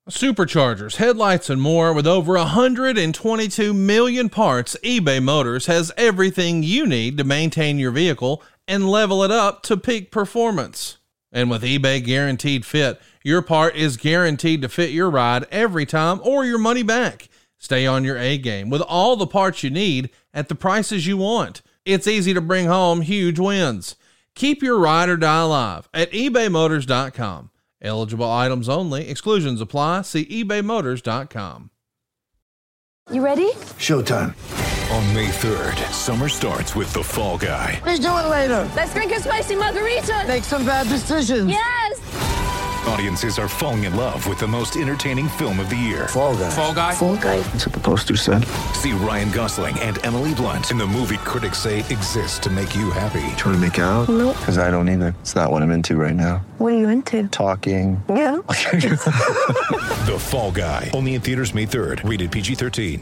Superchargers, headlights, and more. With over 122 million parts, eBay Motors has everything you need to maintain your vehicle and level it up to peak performance. And with eBay Guaranteed Fit, your part is guaranteed to fit your ride every time or your money back. Stay on your A game with all the parts you need at the prices you want. It's easy to bring home huge wins. Keep your ride or die alive at ebaymotors.com. Eligible items only. Exclusions apply. See ebaymotors.com. You ready? Showtime. On May 3rd, summer starts with The Fall Guy. Let's do it later. Let's drink a spicy margarita. Make some bad decisions. Yes! Audiences are falling in love with the most entertaining film of the year. Fall Guy. Fall Guy. Fall guy. That's what the poster said. See Ryan Gosling and Emily Blunt in the movie critics say exists to make you happy. Trying to make it out? Nope. Because I don't either. It's not what I'm into right now. What are you into? Talking. Yeah. The Fall Guy. Only in theaters May 3rd. Rated PG-13.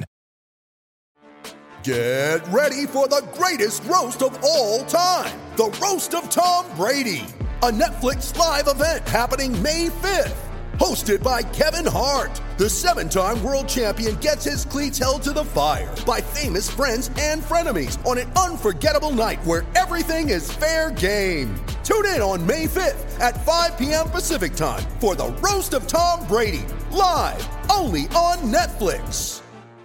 Get ready for the greatest roast of all time. The Roast of Tom Brady. A Netflix live event happening May 5th. Hosted by Kevin Hart. The 7-time world champion gets his cleats held to the fire by famous friends and frenemies on an unforgettable night where everything is fair game. Tune in on May 5th at 5 p.m. Pacific time for the Roast of Tom Brady. Live only on Netflix.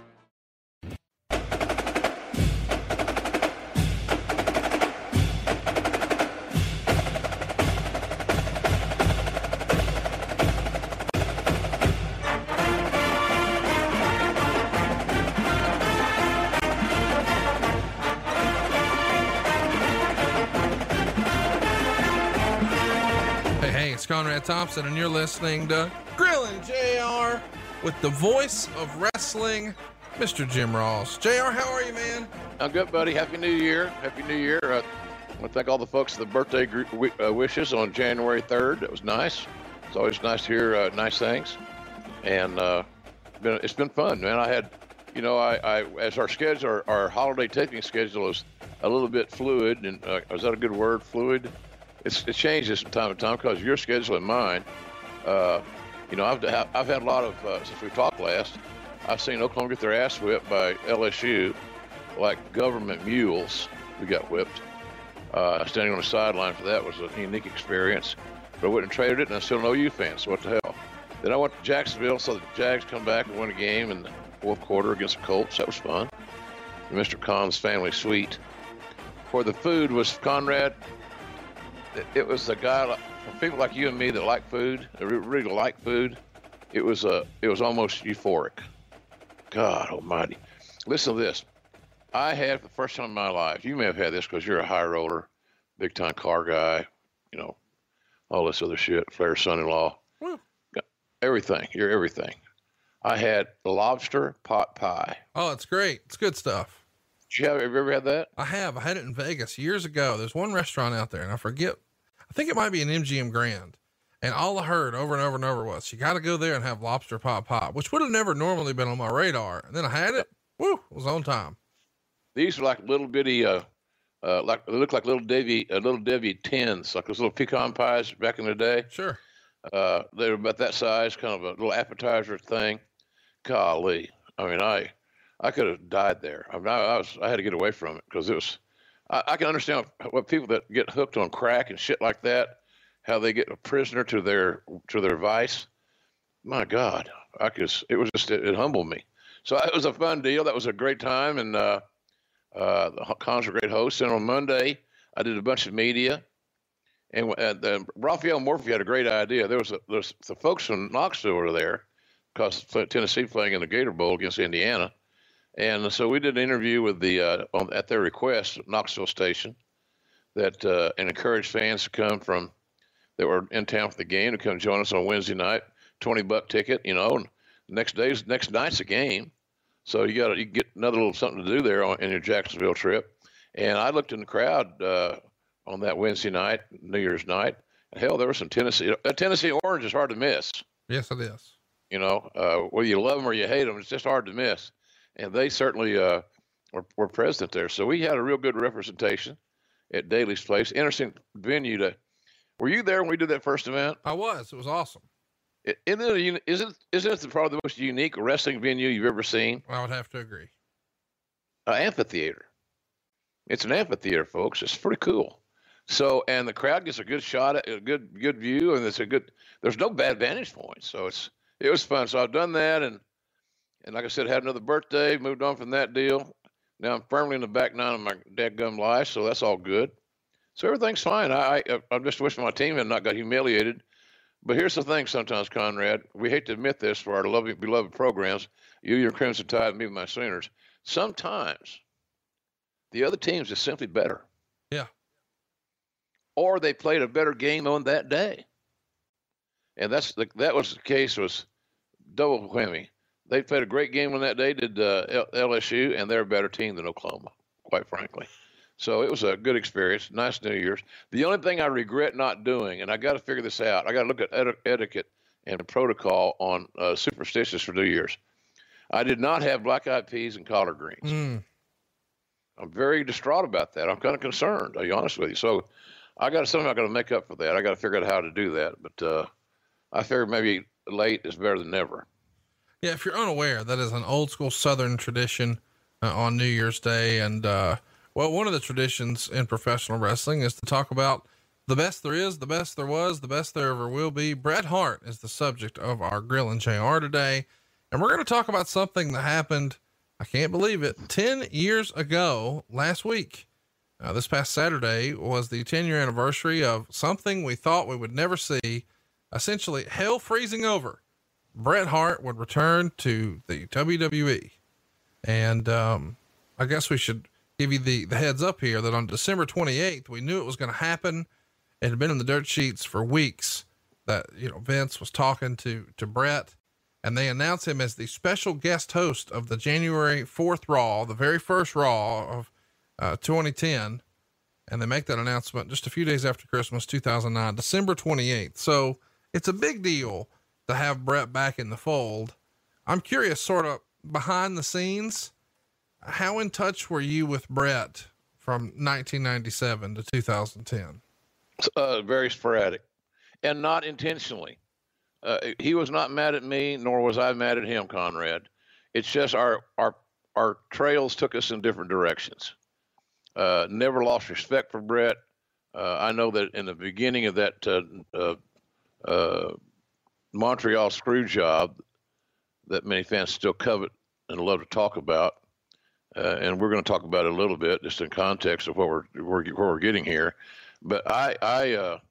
It's Conrad Thompson, and you're listening to Grillin' JR with the voice of wrestling, Mr. Jim Ross. JR, how are you, man? I'm good, buddy. Happy New Year. Happy New Year. I want to thank all the folks for the birthday wishes on January 3rd. It was nice. It's always nice to hear nice things. And it's been fun, man. I had, I as our schedule, our holiday taping schedule is a little bit fluid. And is that a good word, fluid? It changes from time to time because your schedule and mine. I've had a lot of since we talked last. I've seen Oklahoma get their ass whipped by LSU, like government mules. We got whipped. Standing on the sideline for that was a unique experience. But I wouldn't have traded it, and I'm still an OU fan. So what the hell? Then I went to Jacksonville, saw the Jags come back and win a game in the fourth quarter against the Colts. That was fun. Mr. Khan's family suite. For the food was Conrad. It was a guy for people like you and me that like food, that really like food. It was almost euphoric. God Almighty! Listen to this. I had for the first time in my life. You may have had this because you're a high roller, big time car guy. All this other shit. Flair's son-in-law. Everything. You're everything. I had lobster pot pie. Oh, it's great. It's good stuff. Have you ever had that? I have. I had it in Vegas years ago. There's one restaurant out there, and I forget. I think it might be an MGM Grand. And all I heard over and over and over was, you got to go there and have lobster pot pie, which would have never normally been on my radar. And then I had it. Woo, it was on time. These are like little bitty, they look like little Debbie tins, like those little pecan pies back in the day. Sure. They were about that size, kind of a little appetizer thing. Golly. I mean, I could have died there. I had to get away from it because it was. I can understand what people that get hooked on crack and shit like that, how they get a prisoner to their vice. My God, it humbled me. So it was a fun deal. That was a great time, and the Cons were great hosts. And on Monday, I did a bunch of media, and Raphael Morphy had a great idea. There's the folks from Knoxville were there because Tennessee playing in the Gator Bowl against Indiana. And so we did an interview with at their request, Knoxville station, that and encouraged fans to come that were in town for the game to come join us on Wednesday night, $20 ticket, and next night's a game. So you get another little something to do there in your Jacksonville trip. And I looked in the crowd on that Wednesday night, New Year's night. Hell, there was some Tennessee Orange is hard to miss. Yes, it is. Whether you love them or you hate them, it's just hard to miss. And they certainly were present there. So we had a real good representation at Daly's Place. Interesting venue. Were you there when we did that first event? I was. It was awesome. Isn't it probably the most unique wrestling venue you've ever seen? I would have to agree. An amphitheater. It's an amphitheater, folks. It's pretty cool. So, and the crowd gets a good shot at a good view, and there's no bad vantage point. So it was fun. So I've done that, and like I said, had another birthday, moved on from that deal. Now I'm firmly in the back nine of my dadgum life, so that's all good. So everything's fine. I'm just wishing my team had not got humiliated. But here's the thing sometimes, Conrad, we hate to admit this for our beloved programs, you, your Crimson Tide, and me, my Sooners. Sometimes the other teams is simply better. Yeah. Or they played a better game on that day. And that was the case, was double whammy. They played a great game on that day, did LSU, and they're a better team than Oklahoma, quite frankly. So it was a good experience. Nice New Year's. The only thing I regret not doing, and I got to figure this out, I got to look at etiquette and protocol on superstitious for New Year's. I did not have black-eyed peas and collard greens. I'm very distraught about that. I'm kind of concerned, I'll be honest with you. So I got something I got to make up for that. I got to figure out how to do that. But I figure maybe late is better than never. Yeah, if you're unaware, that is an old school Southern tradition on New Year's Day. And, well, one of the traditions in professional wrestling is to talk about the best there is, the best there was, the best there ever will be. Bret Hart is the subject of our Grill and JR today. And we're going to talk about something that happened, I can't believe it, 10 years ago last week. This past Saturday was the 10-year anniversary of something we thought we would never see, essentially hell freezing over. Bret Hart would return to the WWE. And I guess we should give you the heads up here that on December 28th, we knew it was going to happen. It had been in the dirt sheets for weeks that, Vince was talking to Bret, and they announced him as the special guest host of the January 4th Raw, the very first Raw of 2010. And they make that announcement just a few days after Christmas, 2009, December 28th. So it's a big deal to have Bret back in the fold. I'm curious, sort of behind the scenes, how in touch were you with Bret from 1997 to 2010? Very sporadic and not intentionally. He was not mad at me, nor was I mad at him, Conrad. It's just our trails took us in different directions. Never lost respect for Bret. I know that in the beginning of that Montreal screw job that many fans still covet and love to talk about, and we're going to talk about it a little bit just in context of what we're getting here. But I've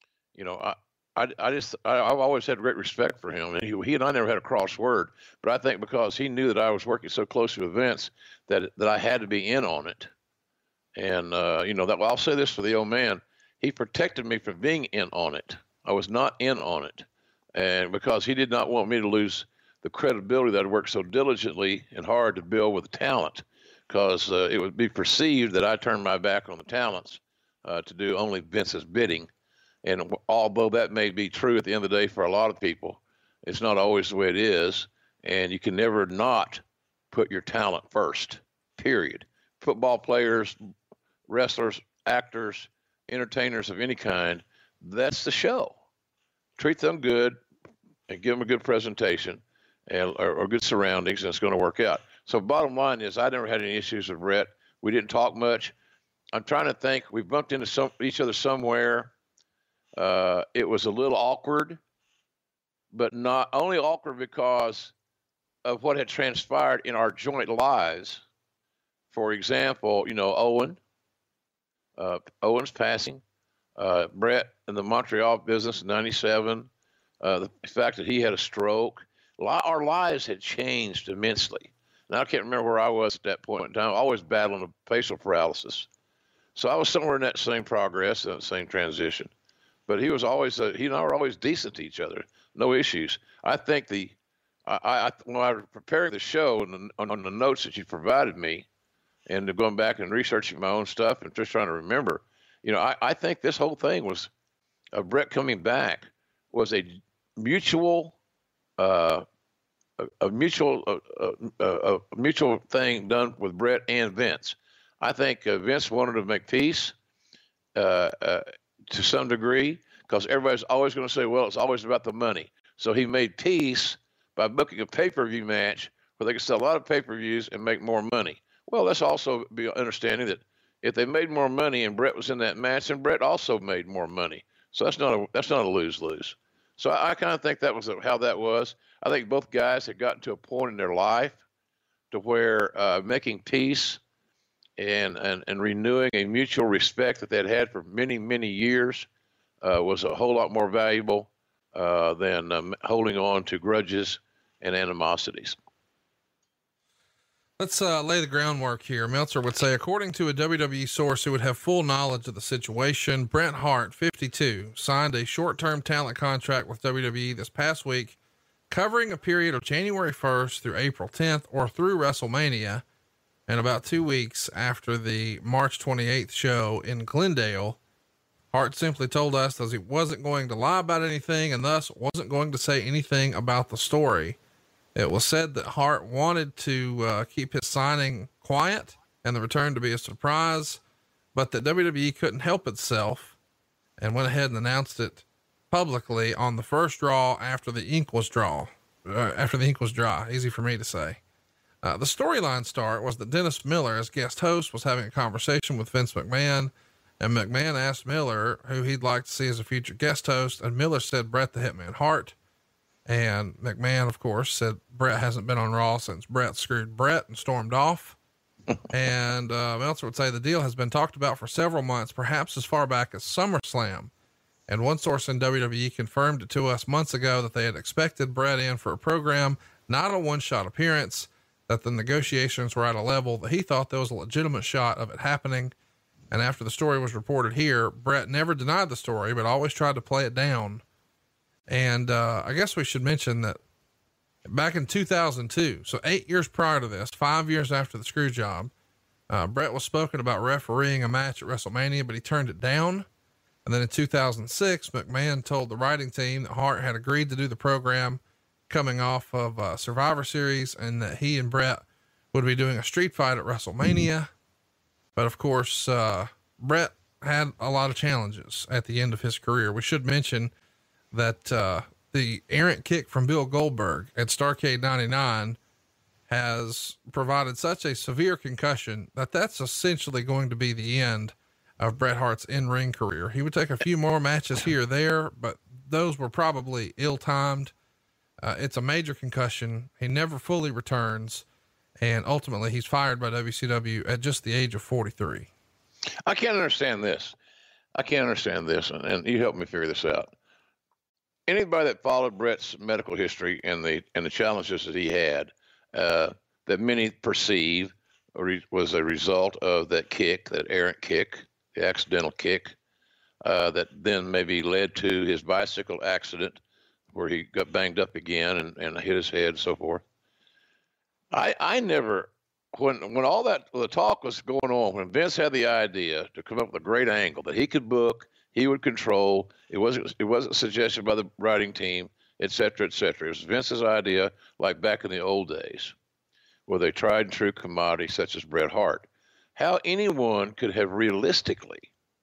always had great respect for him, and he and I never had a cross word. But I think because he knew that I was working so close to events that I had to be in on it. And I'll say this for the old man: he protected me from being in on it. I was not in on it, and because he did not want me to lose the credibility that I worked so diligently and hard to build with the talent, because it would be perceived that I turned my back on the talents to do only Vince's bidding. And although that may be true at the end of the day for a lot of people, it's not always the way it is. And you can never not put your talent first, period. Football players, wrestlers, actors, entertainers of any kind, that's the show. Treat them good and give them a good presentation or good surroundings, and it's going to work out. So bottom line is I never had any issues with Bret. We didn't talk much. I'm trying to think. We bumped into each other somewhere. It was a little awkward, but not only awkward because of what had transpired in our joint lives. For example, Owen's passing, Bret in the Montreal business in 97, the fact that he had a stroke. Our lives had changed immensely. Now I can't remember where I was at that point in time. Always battling a facial paralysis. So I was somewhere in that same progress and that same transition. But he was always, he and I were always decent to each other. No issues. I think when I was preparing the show and on the notes that you provided me and going back and researching my own stuff and just trying to remember, I think this whole thing was Bret coming back was a mutual thing done with Bret and Vince. I think Vince wanted to make peace to some degree because everybody's always going to say, well, it's always about the money. So he made peace by booking a pay-per-view match where they could sell a lot of pay-per-views and make more money. Well, let's also be understanding that if they made more money and Brett was in that match, then Brett also made more money. So that's not a lose-lose. So I kind of think that was how that was. I think both guys had gotten to a point in their life to where making peace and renewing a mutual respect that they'd had for many, many years was a whole lot more valuable than holding on to grudges and animosities. Let's lay the groundwork here. Meltzer would say, according to a WWE source who would have full knowledge of the situation, Bret Hart, 52, signed a short-term talent contract with WWE this past week, covering a period of January 1st through April 10th or through WrestleMania. And about 2 weeks after the March 28th show in Glendale, Hart simply told us that he wasn't going to lie about anything and thus wasn't going to say anything about the story. It was said that Hart wanted to keep his signing quiet and the return to be a surprise, but that WWE couldn't help itself and went ahead and announced it publicly on the first Raw after the ink was dry. Easy for me to say. The storyline start was that Dennis Miller, as guest host, was having a conversation with Vince McMahon, and McMahon asked Miller who he'd like to see as a future guest host, and Miller said Bret the Hitman Hart. And McMahon, of course, said Bret hasn't been on Raw since Bret screwed Bret and stormed off. And Meltzer would say the deal has been talked about for several months, perhaps as far back as SummerSlam. And one source in WWE confirmed it to us months ago that they had expected Bret in for a program, not a one-shot appearance, that the negotiations were at a level that he thought there was a legitimate shot of it happening. And after the story was reported here, Bret never denied the story, but always tried to play it down. And I guess we should mention that back in 2002, so 8 years prior to this, 5 years after the screw job, Bret was spoken about refereeing a match at WrestleMania, but he turned it down. And then in 2006, McMahon told the writing team that Hart had agreed to do the program coming off of Survivor Series, and that he and Bret would be doing a street fight at WrestleMania. But of course, Bret had a lot of challenges at the end of his career. We should mention that the errant kick from Bill Goldberg at Starrcade 99 has provided such a severe concussion that that's essentially going to be the end of Bret Hart's in-ring career. He would take a few more matches here or there, but those were probably ill-timed. It's a major concussion. He never fully returns, and ultimately he's fired by WCW at just the age of 43. I can't understand this. And you help me figure this out. Anybody that followed Bret's medical history and the challenges that he had, that many perceive was a result of that kick, that errant kick, the accidental kick, that then maybe led to his bicycle accident where he got banged up again and hit his head and so forth. I never, when all that, the talk was going on, when Vince had the idea to come up with a great angle that he could book, he would control, it wasn't suggested by the writing team, et cetera, et cetera. It was Vince's idea, like back in the old days, where they tried and true commodity such as Bret Hart. How anyone could have realistically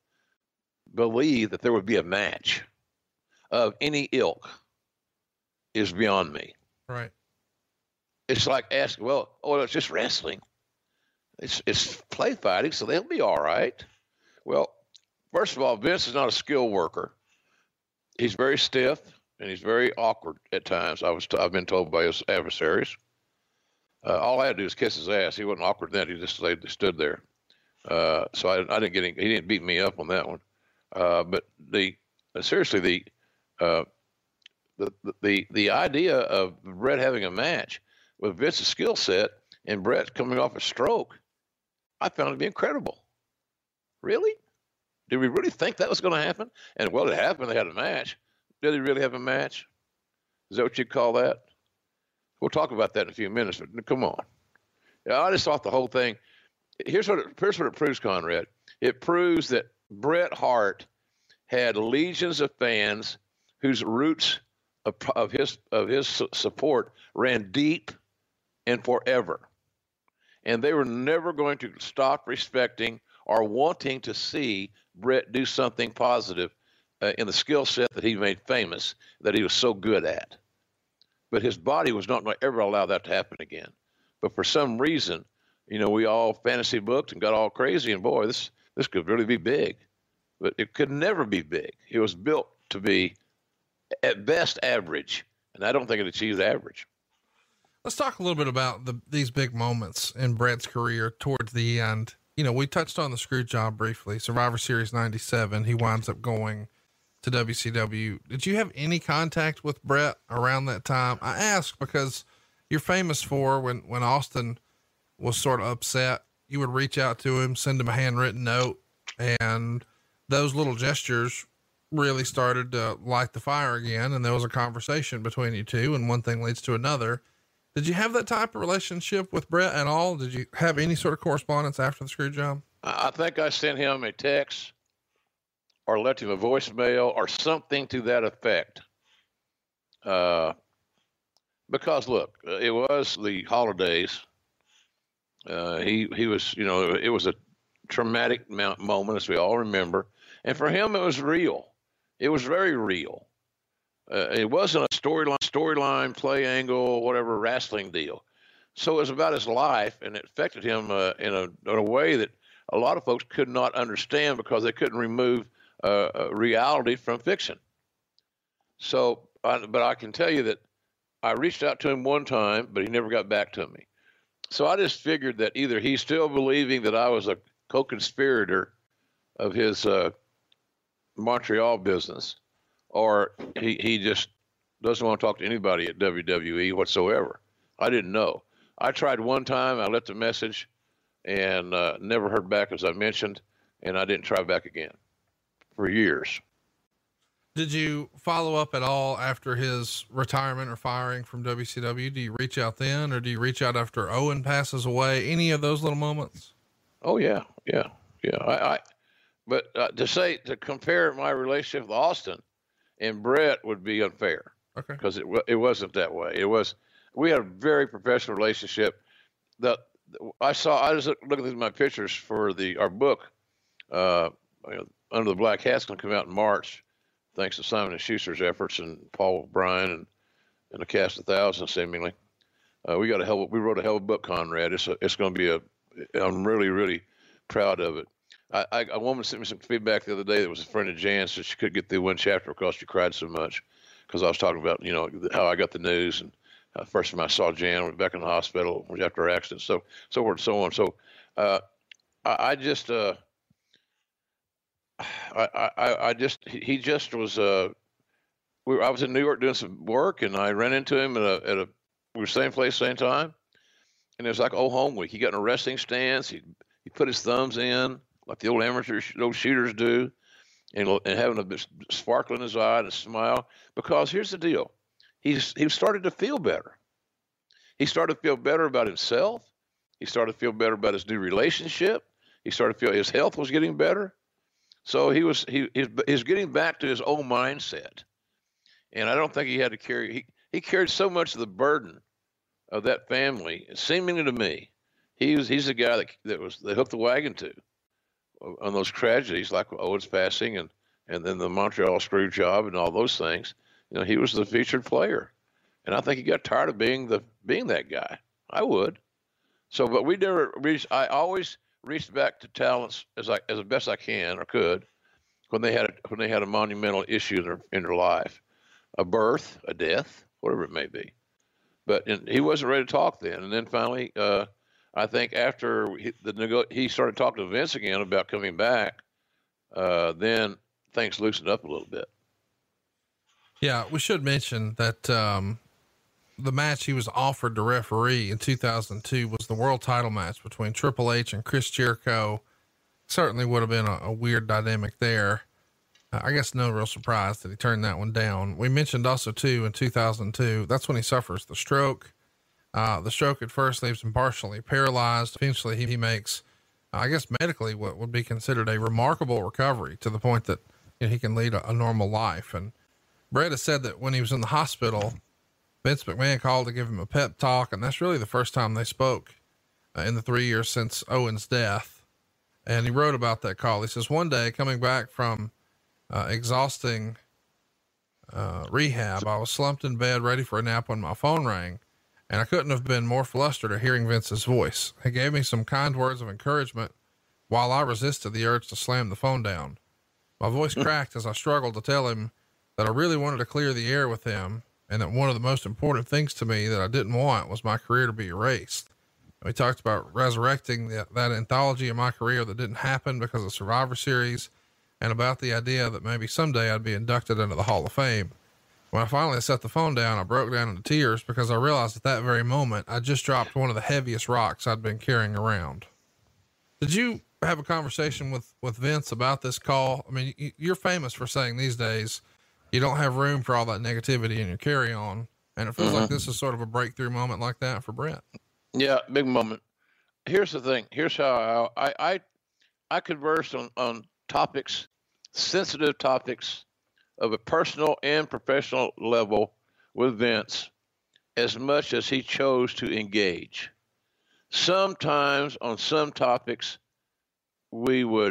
believed that there would be a match of any ilk is beyond me. Right. It's like asking, it's just wrestling. It's play fighting, so they'll be all right. Well, first of all, Vince is not a skill worker. He's very stiff and he's very awkward at times. I've been told by his adversaries. All I had to do was kiss his ass. He wasn't awkward then. He just stood there. So I didn't he didn't beat me up on that one. But the idea of Bret having a match with Vince's skill set and Bret coming off a stroke, I found it to be incredible. Really? Did we really think that was going to happen? And well, it happened. They had a match. Did they really have a match? Is that what you call that? We'll talk about that in a few minutes, but come on. Yeah, I just thought the whole thing, here's what it proves, Conrad. It proves that Bret Hart had legions of fans whose roots of his support ran deep and forever. And they were never going to stop respecting or wanting to see Bret do something positive in the skill set that he made famous, that he was so good at. but his body was not going to ever allow that to happen again. But for some reason, we all fantasy booked and got all crazy, and boy, this could really be big, but it could never be big. It was built to be at best average, and I don't think it achieved average. Let's talk a little bit about these big moments in Bret's career towards the end. We touched on the screw job briefly, Survivor Series 97. He winds up going to WCW. Did you have any contact with Bret around that time? I ask because you're famous for when Austin was sort of upset, you would reach out to him, send him a handwritten note, and those little gestures really started to light the fire again. And there was a conversation between you two, and one thing leads to another. Did you have that type of relationship with Bret at all? Did you have any sort of correspondence after the screw job? I think I sent him a text or left him a voicemail or something to that effect. Because look, it was the holidays. He was, it was a traumatic moment, as we all remember. And for him, it was real. It was very real. It wasn't a storyline, play angle, whatever wrestling deal. So it was about his life, and it affected him in a way that a lot of folks could not understand because they couldn't remove reality from fiction. So, but I can tell you that I reached out to him one time, but he never got back to me. So I just figured that either he's still believing that I was a co-conspirator of his Montreal business, or he just doesn't want to talk to anybody at WWE whatsoever. I didn't know. I tried one time, I left a message, and never heard back, as I mentioned, and I didn't try back again for years. Did you follow up at all after his retirement or firing from WCW? Do you reach out then, or do you reach out after Owen passes away? Any of those little moments? Oh yeah. But to compare my relationship with Austin and Bret would be unfair. Okay. Because it wasn't that way. We had a very professional relationship. I was looking at my pictures for our book, Under the Black Hat's going to come out in March, thanks to Simon & Schuster's efforts and Paul Bryan and the cast of thousands, seemingly. We wrote a hell of a book, Conrad. It's going to be I'm really, really proud of it. A woman sent me some feedback the other day that was a friend of Jan's, so she couldn't get through one chapter because she cried so much, because I was talking about, how I got the news, and first time I saw Jan, went back in the hospital after her accident, so forth and so on. So he just was, I was in New York doing some work, and I ran into him we were same place, same time. And it was like old home week. He got in a resting stance. He put his thumbs in like the old amateur, old shooters do, and having a bit sparkle in his eye and a smile. Because here's the deal. He started to feel better. He started to feel better about himself. He started to feel better about his new relationship. He started to feel his health was getting better. So he was getting back to his old mindset. And I don't think he had to carry, he carried so much of the burden of that family, seemingly to me. He's the guy that they hooked the wagon to on those tragedies like Owen's passing and then the Montreal screw job and all those things. He was the featured player. And I think he got tired of being that guy. I would. So, but we never reached, I always reached back to talents as best I can or could when they had a monumental issue in their life, a birth, a death, whatever it may be. But he wasn't ready to talk then. And then finally, I think after he started talking to Vince again about coming back, then things loosened up a little bit. Yeah, we should mention that the match he was offered to referee in 2002 was the world title match between Triple H and Chris Jericho. Certainly would have been a weird dynamic there. I guess no real surprise that he turned that one down. We mentioned also too, in 2002, that's when he suffers the stroke. The stroke at first leaves him partially paralyzed. Eventually he makes, I guess medically, what would be considered a remarkable recovery to the point that he can lead a normal life. And Bret has said that when he was in the hospital, Vince McMahon called to give him a pep talk. And that's really the first time they spoke in the 3 years since Owen's death. And he wrote about that call. He says, one day coming back from exhausting rehab, I was slumped in bed ready for a nap when my phone rang, and I couldn't have been more flustered at hearing Vince's voice. He gave me some kind words of encouragement while I resisted the urge to slam the phone down. My voice cracked as I struggled to tell him that I really wanted to clear the air with him, and that one of the most important things to me that I didn't want was my career to be erased. We talked about resurrecting that anthology of my career that didn't happen because of Survivor Series, and about the idea that maybe someday I'd be inducted into the Hall of Fame. When I finally set the phone down, I broke down into tears because I realized at that very moment, I just dropped one of the heaviest rocks I'd been carrying around. Did you have a conversation with Vince about this call? I mean, you're famous for saying these days, you don't have room for all that negativity in your carry on. And it feels like this is sort of a breakthrough moment like that for Brett. Yeah. Big moment. Here's the thing. Here's how I converse on topics, sensitive topics of a personal and professional level with Vince as much as he chose to engage. Sometimes on some topics we would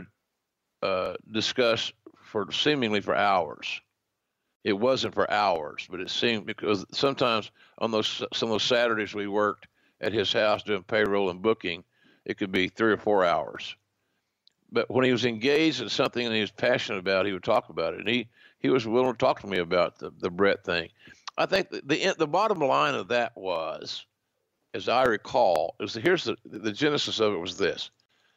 discuss seemingly for hours. It wasn't for hours, but it seemed, because sometimes on some of those Saturdays we worked at his house doing payroll and booking, it could be 3 or 4 hours. But when he was engaged in something and he was passionate about it, he would talk about it. And he was willing to talk to me about the Brett thing. I think the bottom line of that was, as I recall, here's the genesis of it was this.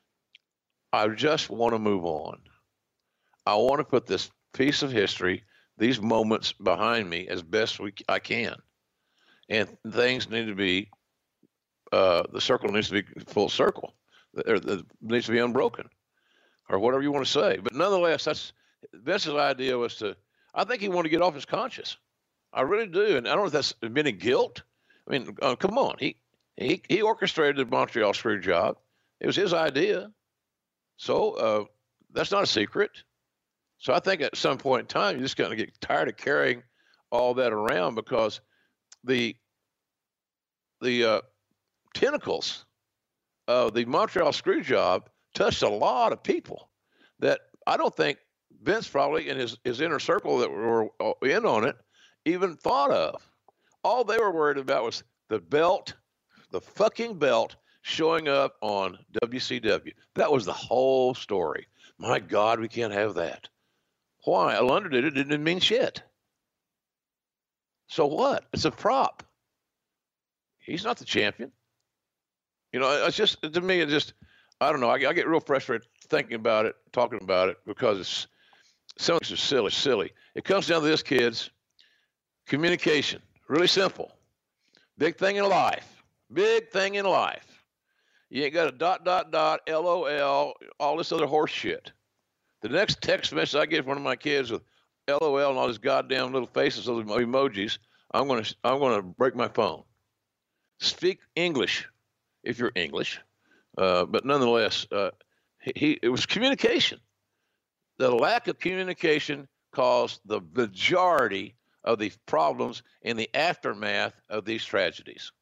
I just want to move on. I want to put this piece of history, these moments behind me as best I can. And things need to be, the circle needs to be full circle. It needs to be unbroken, or whatever you want to say. But nonetheless, Vince's idea was I think he wanted to get off his conscience. I really do. And I don't know if that's been a guilt. I mean, come on. He orchestrated the Montreal screw job. It was his idea. So that's not a secret. So I think at some point in time, you're just going to get tired of carrying all that around, because the tentacles of the Montreal screw job touched a lot of people that I don't think Vince probably in his inner circle that were in on it even thought of. All they were worried about was the belt, the fucking belt showing up on WCW. That was the whole story. My God, we can't have that. Why? London did it. It didn't mean shit. So what? It's a prop. He's not the champion. You know, it's just, to me, it's just, I don't know. I get real frustrated thinking about it, talking about it, because some of it's silly. It comes down to this, kids. Communication. Really simple. Big thing in life. Big thing in life. You ain't got a ... LOL, all this other horse shit. The next text message I get from one of my kids with LOL and all these goddamn little faces, those emojis, I'm gonna break my phone. Speak English if you're English, but nonetheless, it was communication. The lack of communication caused the majority of the problems in the aftermath of these tragedies.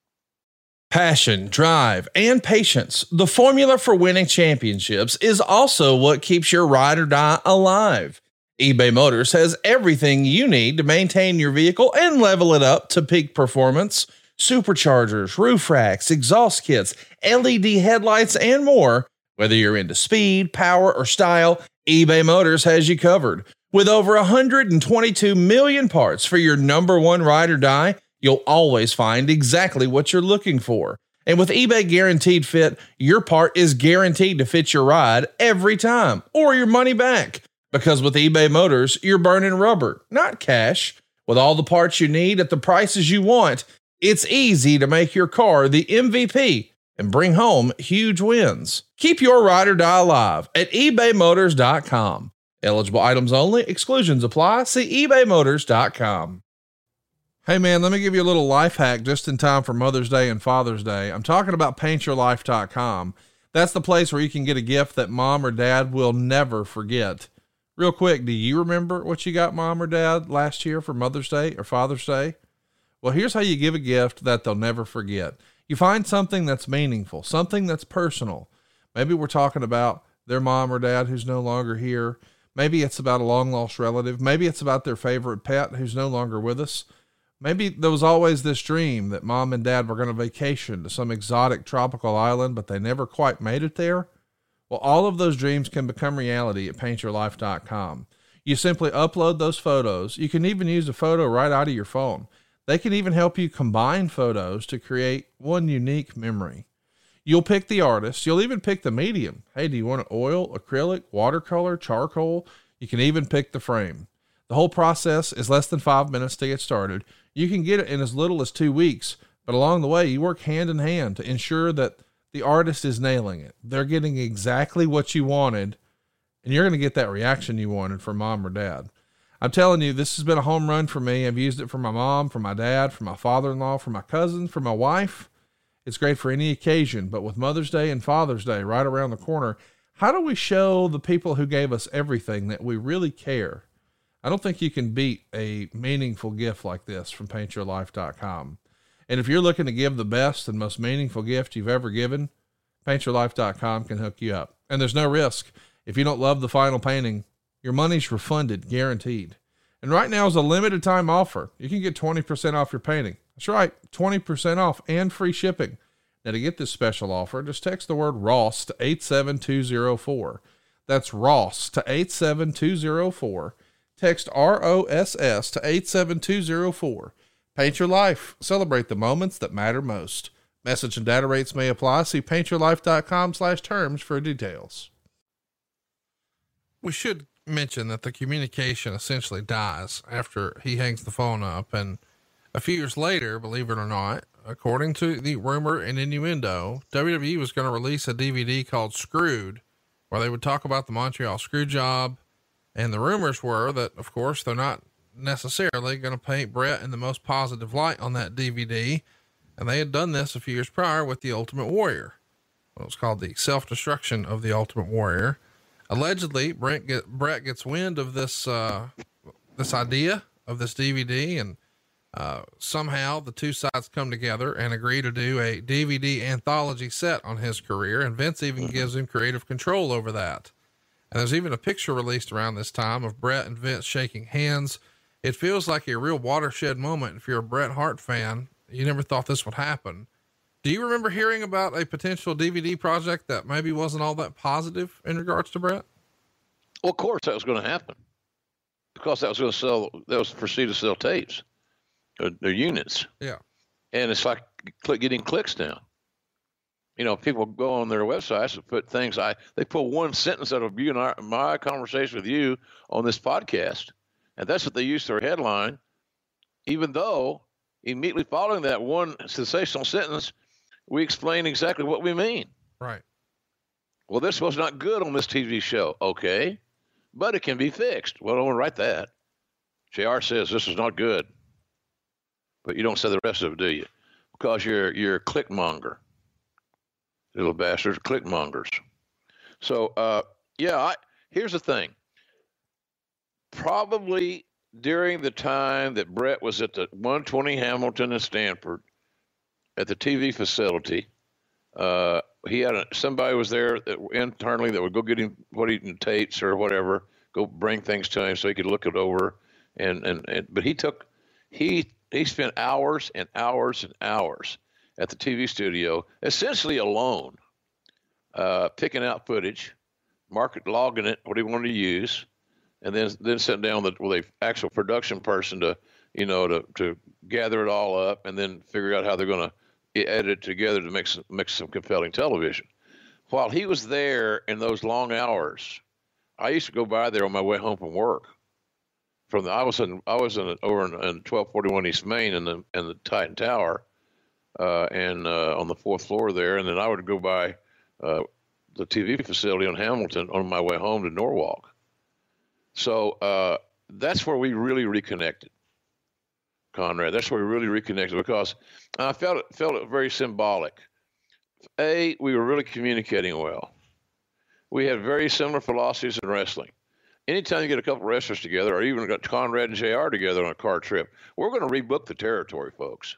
Passion, drive, and patience. The formula for winning championships is also what keeps your ride or die alive. eBay Motors has everything you need to maintain your vehicle and level it up to peak performance. Superchargers, roof racks, exhaust kits, LED headlights, and more. Whether you're into speed, power, or style, eBay Motors has you covered. With over 122 million parts for your number one ride or die, you'll always find exactly what you're looking for. And with eBay Guaranteed Fit, your part is guaranteed to fit your ride every time, or your money back. Because with eBay Motors, you're burning rubber, not cash. With all the parts you need at the prices you want, it's easy to make your car the MVP and bring home huge wins. Keep your ride or die alive at ebaymotors.com. Eligible items only. Exclusions apply. See ebaymotors.com. Hey man, let me give you a little life hack just in time for Mother's Day and Father's Day. I'm talking about paintyourlife.com. That's the place where you can get a gift that mom or dad will never forget. Real quick, do you remember what you got mom or dad last year for Mother's Day or Father's Day? Well, here's how you give a gift that they'll never forget. You find something that's meaningful, something that's personal. Maybe we're talking about their mom or dad who's no longer here. Maybe it's about a long lost relative. Maybe it's about their favorite pet who's no longer with us. Maybe there was always this dream that mom and dad were going to vacation to some exotic tropical island, but they never quite made it there. Well, all of those dreams can become reality at paintyourlife.com. You simply upload those photos. You can even use a photo right out of your phone. They can even help you combine photos to create one unique memory. You'll pick the artist. You'll even pick the medium. Hey, do you want oil, acrylic, watercolor, charcoal? You can even pick the frame. The whole process is less than 5 minutes to get started. You can get it in as little as 2 weeks, but along the way, you work hand in hand to ensure that the artist is nailing it. They're getting exactly what you wanted, and you're going to get that reaction you wanted from mom or dad. I'm telling you, this has been a home run for me. I've used it for my mom, for my dad, for my father-in-law, for my cousins, for my wife. It's great for any occasion, but with Mother's Day and Father's Day right around the corner, how do we show the people who gave us everything that we really care? I don't think you can beat a meaningful gift like this from paintyourlife.com. And if you're looking to give the best and most meaningful gift you've ever given, paintyourlife.com can hook you up. And there's no risk. If you don't love the final painting, your money's refunded, guaranteed. And right now is a limited time offer. You can get 20% off your painting. That's right, 20% off and free shipping. Now to get this special offer, just text the word Ross to 87204. That's Ross to 87204. Text ROSS to 87204. Paint your life. Celebrate the moments that matter most. Message and data rates may apply. See paintyourlife.com/terms for details. We should mention that the communication essentially dies after he hangs the phone up. And a few years later, believe it or not, according to the rumor and innuendo, WWE was going to release a DVD called Screwed, where they would talk about the Montreal screw job. And the rumors were that, of course, they're not necessarily going to paint Bret in the most positive light on that DVD. And they had done this a few years prior with the Ultimate Warrior. It was called the Self-Destruction of the Ultimate Warrior. Allegedly, Bret gets wind of this idea of this DVD, and somehow the two sides come together and agree to do a DVD anthology set on his career. And Vince even gives him creative control over that. And there's even a picture released around this time of Bret and Vince shaking hands. It feels like a real watershed moment. If you're a Bret Hart fan, you never thought this would happen. Do you remember hearing about a potential DVD project that maybe wasn't all that positive in regards to Bret? Well, of course that was going to happen, because that was proceed to sell tapes, or units. Yeah. And it's like getting clicks now. You know, people go on their websites and put things. They put one sentence out of you and my conversation with you on this podcast, and that's what they use for a headline. Even though immediately following that one sensational sentence, we explain exactly what we mean. Right. Well, this was not good on this TV show. Okay, but it can be fixed. Well, I don't write that. JR says this is not good, but you don't say the rest of it, do you? Because you're a clickmonger. Little bastards, clickmongers. So, here's the thing. Probably during the time that Bret was at the 120 Hamilton in Stanford at the TV facility, he had somebody was there internally that would go get him tapes or whatever, go bring things to him so he could look it over. But he spent hours and hours and hours at the TV studio, essentially alone, picking out footage, logging it, what he wanted to use, and then sitting down with an actual production person to gather it all up and then figure out how they're going to edit it together to make some compelling television. While he was there in those long hours, I used to go by there on my way home from work. I was over in 1241 East Main in the Titan Tower. On the fourth floor there, and then I would go by the TV facility on Hamilton on my way home to Norwalk. So that's where we really reconnected, Conrad. That's where we really reconnected, because I felt it very symbolic. We were really communicating well. We had very similar philosophies in wrestling. Anytime you get a couple wrestlers together, or even got Conrad and JR together on a car trip, we're going to rebook the territory, folks.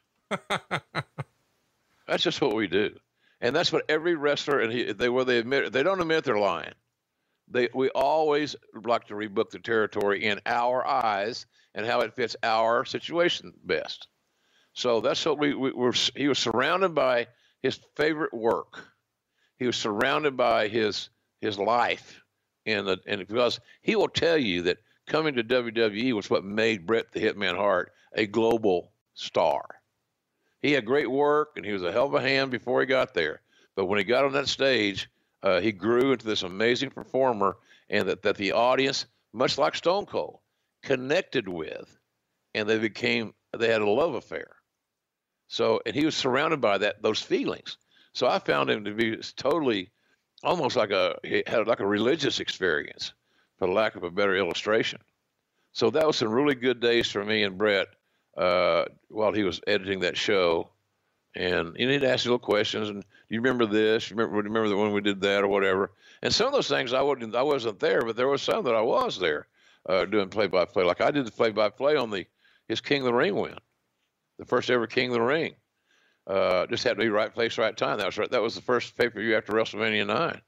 That's just what we do. And that's what every wrestler, and they don't admit they're lying. we always like to rebook the territory in our eyes and how it fits our situation best. So that's what he was surrounded by his favorite work. He was surrounded by his life, and because he will tell you that coming to WWE was what made Bret the Hitman Hart a global star. He had great work, and he was a hell of a hand before he got there. But when he got on that stage, he grew into this amazing performer, and that the audience, much like Stone Cold, connected with, and they had a love affair. So, and he was surrounded by those feelings. So I found him to be totally, almost he had like a religious experience, for lack of a better illustration. So that was some really good days for me and Bret while he was editing that show. And you need to ask little questions. And do you remember this? Remember the when we did that or whatever? And some of those things I wasn't there, but there was some that I was there doing play-by-play. Like I did the play-by-play on his King of the Ring win, the first ever King of the Ring. Just had to be right place, right time. That was right. That was the first pay-per-view after WrestleMania 9.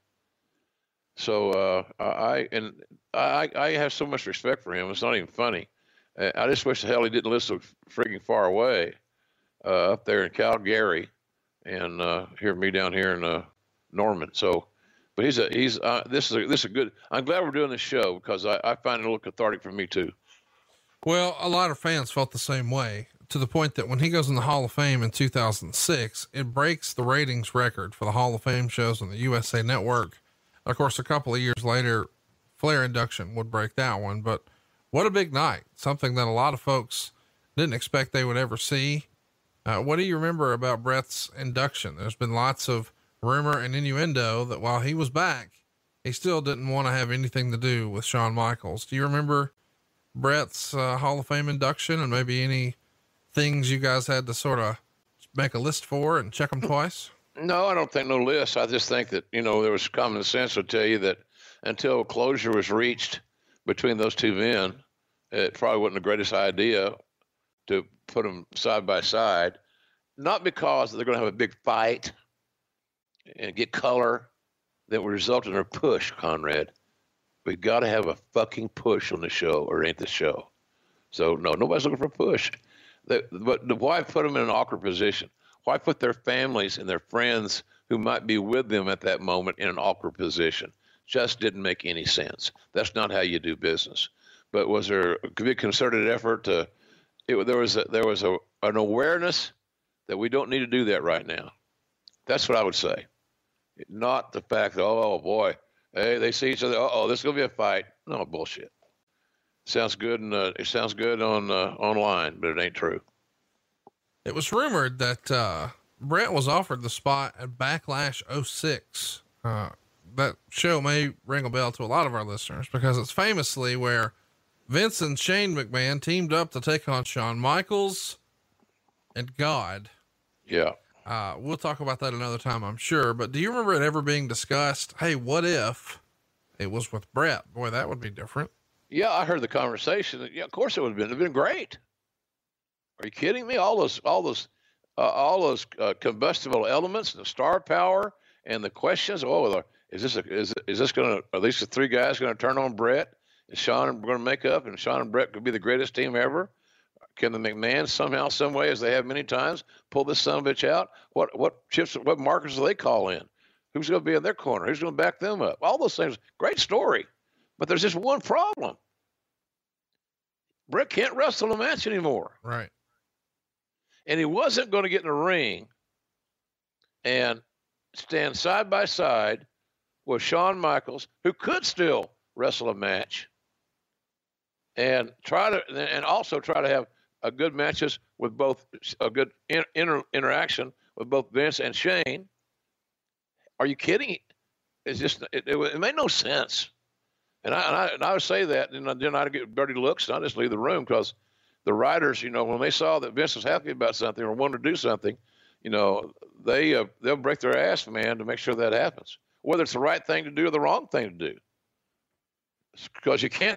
So I have so much respect for him. It's not even funny. I just wish the hell he didn't live so freaking far away, up there in Calgary, and hear me down here in Norman. So, but this is a good. I'm glad we're doing this show because I find it a little cathartic for me too. Well, a lot of fans felt the same way, to the point that when he goes in the Hall of Fame in 2006, it breaks the ratings record for the Hall of Fame shows on the USA Network. Of course, a couple of years later, Flair induction would break that one, but what a big night. Something that a lot of folks didn't expect they would ever see. What do you remember about Bret's induction? There's been lots of rumor and innuendo that while he was back, he still didn't want to have anything to do with Shawn Michaels. Do you remember Bret's Hall of Fame induction, and maybe any things you guys had to sort of make a list for and check them twice? No, I don't think no list. I just think that, there was common sense to tell you that until closure was reached between those two men, it probably wasn't the greatest idea to put them side by side. Not because they're going to have a big fight and get color that would result in a push, Conrad. We got to have a fucking push on the show, or it ain't the show. So no, nobody's looking for a push. But why put them in an awkward position? Why put their families and their friends who might be with them at that moment in an awkward position? Just didn't make any sense. That's not how you do business. But was there a big concerted effort there was an awareness that we don't need to do that right now. That's what I would say. Not the fact that, oh boy, hey, they see each other. This is gonna be a fight. No bullshit. Sounds good, and it sounds good on online, but it ain't true. It was rumored that Bret was offered the spot at Backlash 06. That show may ring a bell to a lot of our listeners because it's famously where Vince and Shane McMahon teamed up to take on Shawn Michaels and God. Yeah. We'll talk about that another time, I'm sure. But do you remember it ever being discussed? Hey, what if it was with Bret? Boy, that would be different. Yeah, I heard the conversation. Yeah, of course it would have been. It'd been great. Are you kidding me? All those combustible elements, the star power, and the questions. Are these the three guys going to turn on Bret? Is Shawn going to make up, and Shawn and Bret could be the greatest team ever? Can the McMahons somehow, some way, as they have many times, pull this son of a bitch out? What chips, what markers do they call in? Who's going to be in their corner? Who's going to back them up? All those things. Great story. But there's just one problem. Bret can't wrestle a match anymore. Right. And he wasn't going to get in the ring and stand side by side with Shawn Michaels, who could still wrestle a match, and also try to have a good matches with both, a good interaction with both Vince and Shane. Are you kidding? It's just, it made no sense. And I would say that, and then I'd get dirty looks, and I'd just leave the room, because the writers, when they saw that Vince was happy about something or wanted to do something, they'll break their ass, man, to make sure that happens. Whether it's the right thing to do or the wrong thing to do. Because you can't,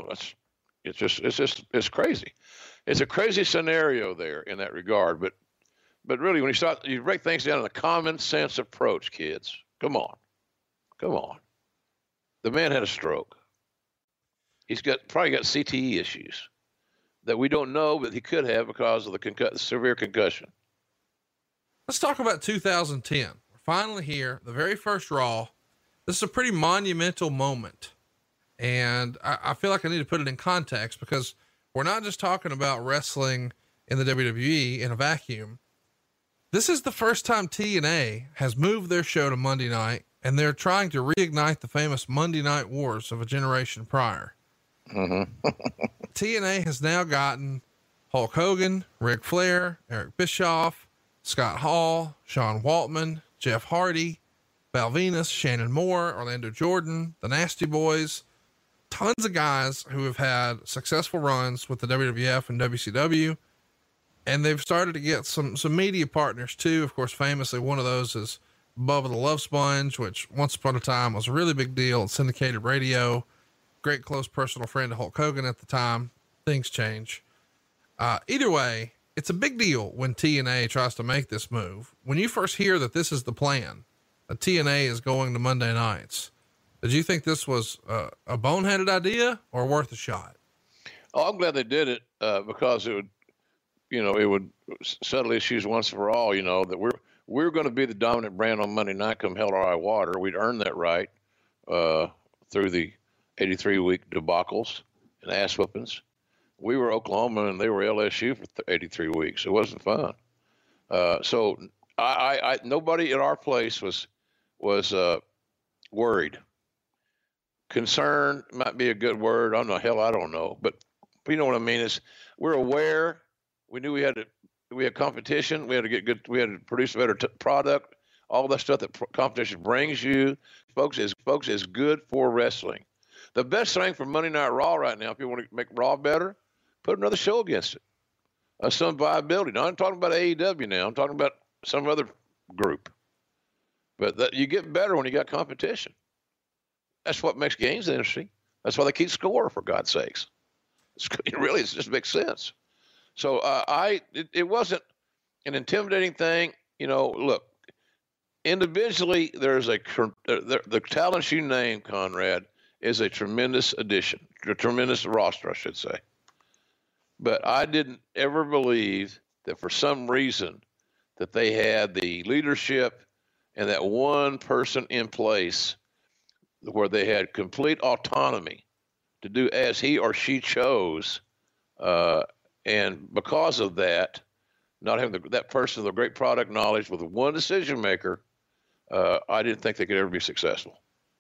it's crazy. It's a crazy scenario there in that regard. But really, when you break things down in a common sense approach, kids, come on. The man had a stroke. He's probably got CTE issues that we don't know, but he could have because of the severe concussion. Let's talk about 2010. We're finally here. The very first Raw. This is a pretty monumental moment. And I feel like I need to put it in context because we're not just talking about wrestling in the WWE in a vacuum. This is the first time TNA has moved their show to Monday night, and they're trying to reignite the famous Monday Night Wars of a generation prior. TNA has now gotten Hulk Hogan, Ric Flair, Eric Bischoff, Scott Hall, Sean Waltman, Jeff Hardy, Val Venus, Shannon Moore, Orlando Jordan, the Nasty Boys, tons of guys who have had successful runs with the WWF and WCW. And they've started to get some media partners too. Of course, famously, one of those is Bubba the Love Sponge, which once upon a time was a really big deal in syndicated radio. Great close personal friend of Hulk Hogan at the time. Things change. Either way, it's a big deal when TNA tries to make this move. When you first hear that this is the plan, that TNA is going to Monday nights, did you think this was a boneheaded idea or worth a shot? Oh, I'm glad they did it because it would settle issues once for all. That we're going to be the dominant brand on Monday night, come hell or high water. We'd earned that right through the 83-week debacles and ass whoopings. We were Oklahoma and they were LSU for 83 weeks. It wasn't fun. So I nobody at our place was worried. Concern might be a good word. I don't know, but you know what I mean? We're aware. We knew we had competition. We had to get good. We had to produce a better product. All that stuff that competition brings you, folks, is good for wrestling. The best thing for Monday Night Raw right now, if you want to make Raw better, put another show against it. Some viability. Now, I'm talking about AEW now. I'm talking about some other group. But you get better when you got competition. That's what makes games interesting. That's why they keep score, for God's sakes. It just makes sense. So it wasn't an intimidating thing. Look, individually, there's the talents you name, Conrad, is a tremendous addition, a tremendous roster, I should say. But I didn't ever believe that for some reason that they had the leadership and that one person in place where they had complete autonomy to do as he or she chose. And because of that, not having that person with a great product knowledge with one decision maker, I didn't think they could ever be successful.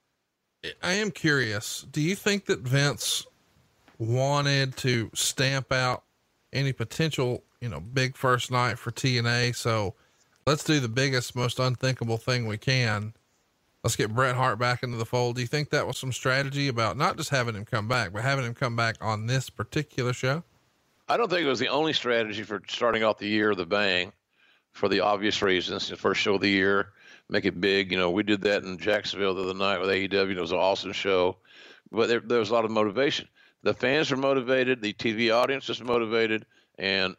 I am curious. Do you think that Vince wanted to stamp out any potential, big first night for TNA? So let's do the biggest, most unthinkable thing we can. Let's get Bret Hart back into the fold. Do you think that was some strategy about not just having him come back, but having him come back on this particular show? I don't think it was the only strategy for starting off the year with a bang, for the obvious reasons. The first show of the year, make it big. We did that in Jacksonville the other night with AEW. It was an awesome show, but there was a lot of motivation. The fans were motivated. The TV audience is motivated, and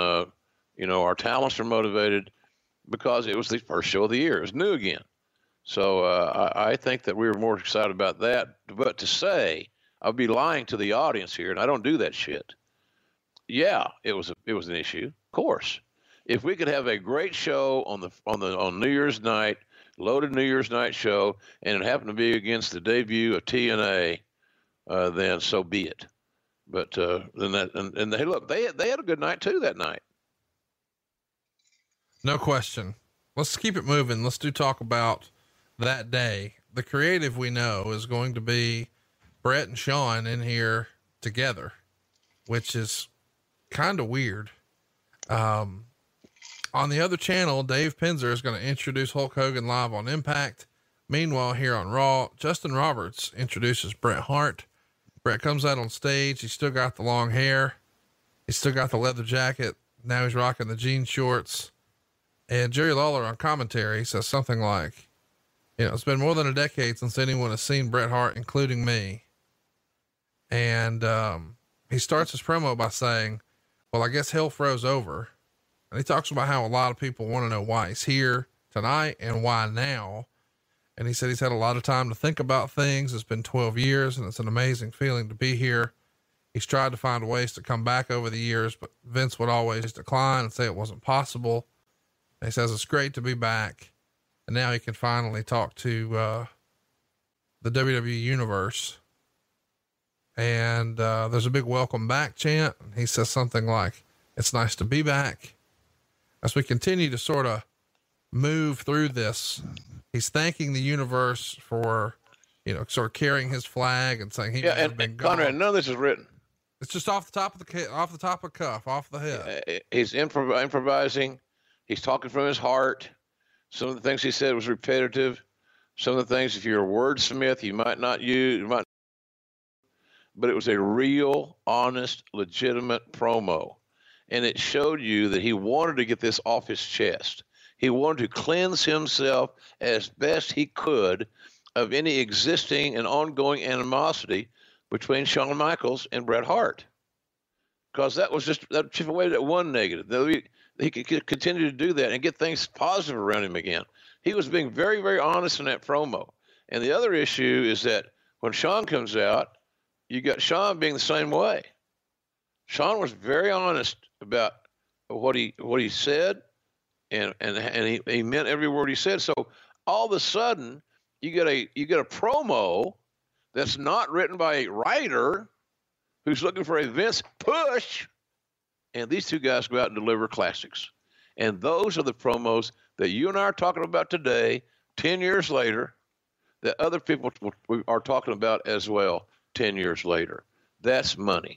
our talents are motivated because it was the first show of the year. It was new again. So I think that we were more excited about that. But to say, I'd be lying to the audience here, and I don't do that shit. Yeah, it was an issue, of course. If we could have a great show on New Year's night, loaded New Year's night show, and it happened to be against the debut of TNA, then so be it. But then hey, look, they had a good night too that night. No question. Let's keep it moving. Let's talk about that day. The creative we know is going to be Bret and Shawn in here together, which is kind of weird. On the other channel, Dave Penzer is going to introduce Hulk Hogan live on Impact. Meanwhile, here on Raw, Justin Roberts introduces Bret Hart. Bret comes out on stage. He's still got the long hair. He's still got the leather jacket. Now he's rocking the jean shorts. And Jerry Lawler on commentary says something like, it's been more than a decade since anyone has seen Bret Hart, including me. And he starts his promo by saying, well, I guess hell froze over. And he talks about how a lot of people want to know why he's here tonight and why now. And he said he's had a lot of time to think about things. It's been 12 years and it's an amazing feeling to be here. He's tried to find ways to come back over the years, but Vince would always decline and say it wasn't possible. And he says it's great to be back. And now he can finally talk to, the WWE universe. And, there's a big welcome back chant. And he says something like, it's nice to be back. As we continue to sort of move through this, he's thanking the universe for, sort of carrying his flag and saying and Conrad, none of this is written. It's just off the top of the cuff, off the head. He's improvising. He's talking from his heart. Some of the things he said was repetitive. Some of the things, if you're a wordsmith, you might not use, but it was a real, honest, legitimate promo. And it showed you that he wanted to get this off his chest. He wanted to cleanse himself as best he could of any existing and ongoing animosity between Shawn Michaels and Bret Hart. Because that chipped away that one negative. He could continue to do that and get things positive around him again. He was being very, very honest in that promo. And the other issue is that when Shawn comes out, you got Shawn being the same way. Shawn was very honest about what he said, and he meant every word he said. So all of a sudden, you get a promo that's not written by a writer who's looking for a Vince push, and these two guys go out and deliver classics. And those are the promos that you and I are talking about today, 10 years later, that other people are talking about as well 10 years later. That's money.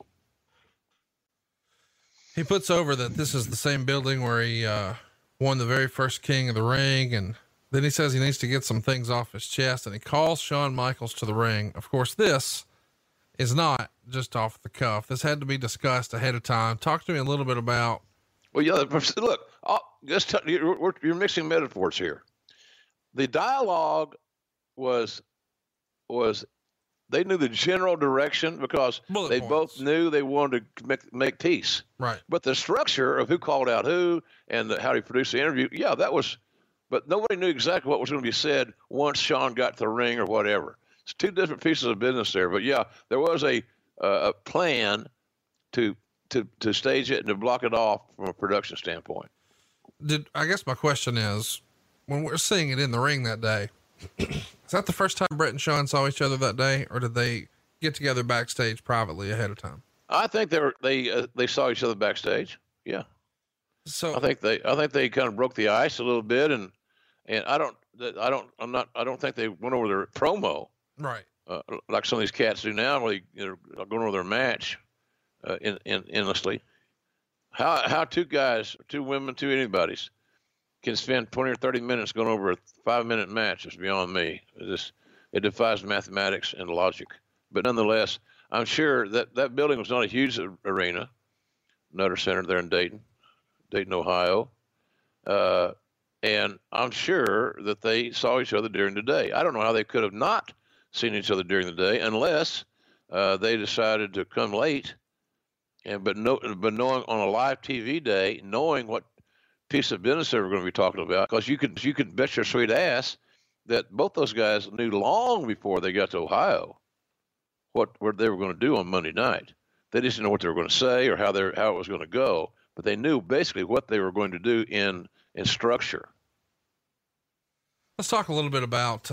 He puts over that this is the same building where he won the very first King of the Ring. And then he says he needs to get some things off his chest, and he calls Shawn Michaels to the ring. Of course, this is not just off the cuff. This had to be discussed ahead of time. Talk to me a little bit about. Well, yeah, look, you're mixing metaphors here. The dialogue was they knew the general direction because they both knew they wanted to make peace. Right. But the structure of who called out who and how he produced the interview, yeah, but nobody knew exactly what was going to be said once Shawn got to the ring or whatever. It's two different pieces of business there. But yeah, there was a plan to stage it and to block it off from a production standpoint. I guess my question is, when we're seeing it in the ring that day, is that the first time Bret and Shawn saw each other that day, or did they get together backstage privately ahead of time? I think they saw each other backstage. Yeah. So I think they kind of broke the ice a little bit, and I don't think they went over their promo. Right. Like some of these cats do now, where they're going over their match, endlessly. How two women, two anybody's can spend 20 or 30 minutes going over a 5-minute match is beyond me. It defies mathematics and logic. But nonetheless, I'm sure that building was not a huge arena, Nutter Center there in Dayton, Ohio. And I'm sure that they saw each other during the day. I don't know how they could have not seen each other during the day unless they decided to come late. But knowing on a live TV day, knowing what piece of business they were going to be talking about, because you could bet your sweet ass that both those guys knew long before they got to Ohio what they were going to do on Monday night. They just didn't know what they were going to say or how it was going to go, but they knew basically what they were going to do in structure. Let's talk a little bit about,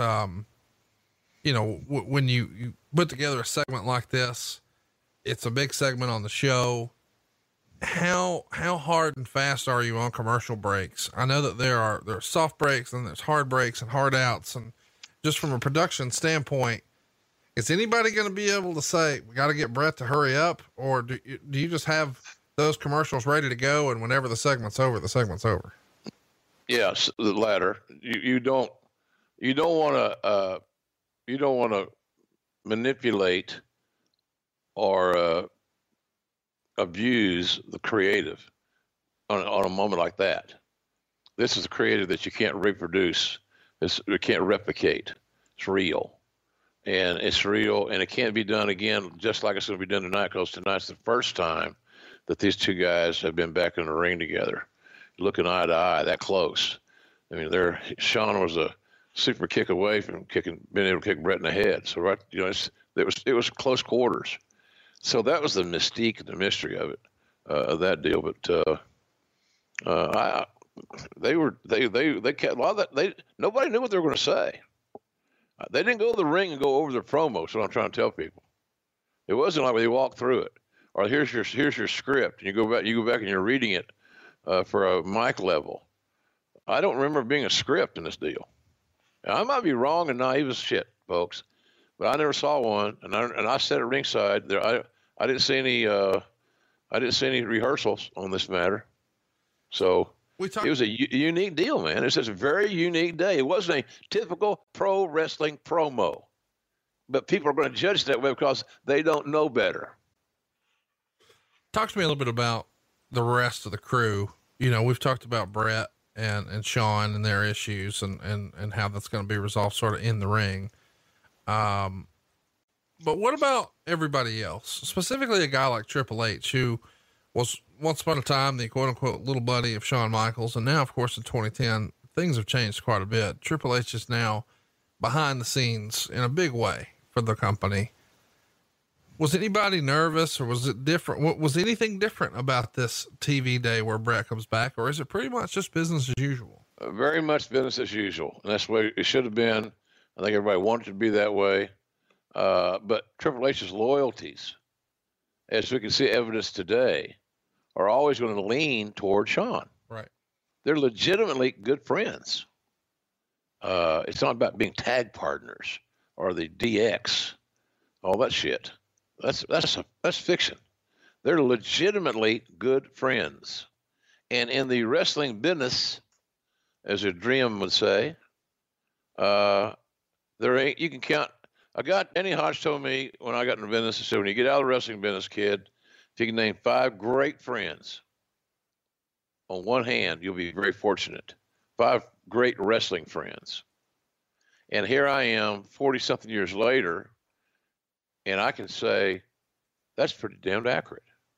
when you put together a segment like this, it's a big segment on the show. How hard and fast are you on commercial breaks? I know that there are soft breaks and there's hard breaks and hard outs. And just from a production standpoint, is anybody going to be able to say, we got to get Bret to hurry up? Or do you just have those commercials ready to go? And whenever the segment's over, the segment's over. Yes. The latter. You don't want to manipulate or, abuse the creative on a moment like that. This is a creative that you can't reproduce. You can't replicate. It's real. And it's real, and it can't be done again just like it's going to be done tonight, because tonight's the first time that these two guys have been back in the ring together, looking eye to eye, that close. I mean, Shawn was super kick away from being able to kick Brett in the head. So it was close quarters. So that was the mystique and the mystery of it, of that deal. But they kept a lot of that. Nobody knew what they were going to say. They didn't go to the ring and go over their promo. So I'm trying to tell people, it wasn't like they walked through it, or here's your script, and you go back and you're reading it for a mic level. I don't remember being a script in this deal. Now, I might be wrong and naive as shit, folks, but I never saw one, and I sat at ringside there. I didn't see any rehearsals on this matter, so it was a unique deal, man. It's just a very unique day. It wasn't a typical pro wrestling promo, but people are going to judge that way because they don't know better. Talk to me a little bit about the rest of the crew. You know, we've talked about Brett and Shawn and their issues and how that's going to be resolved sort of in the ring. But what about everybody else, specifically a guy like Triple H, who was once upon a time the quote unquote little buddy of Shawn Michaels. And now, of course, in 2010, things have changed quite a bit. Triple H is now behind the scenes in a big way for the company. Was anybody nervous, or was it different? Was anything different about this TV day where Brett comes back, or is it pretty much just business as usual? Very much business as usual. And that's the way it should have been. I think everybody wanted it to be that way. But Triple H's loyalties, as we can see evidence today, are always going to lean toward Shawn. Right. They're legitimately good friends. It's not about being tag partners or the DX, all that shit. That's fiction. They're legitimately good friends. And in the wrestling business, as a dream would say, you can count. Danny Hodge told me when I got in the business, he said, when you get out of the wrestling business, kid, if you can name 5 great friends on one hand, you'll be very fortunate. 5 great wrestling friends. And here I am 40 something years later, and I can say that's pretty damned accurate,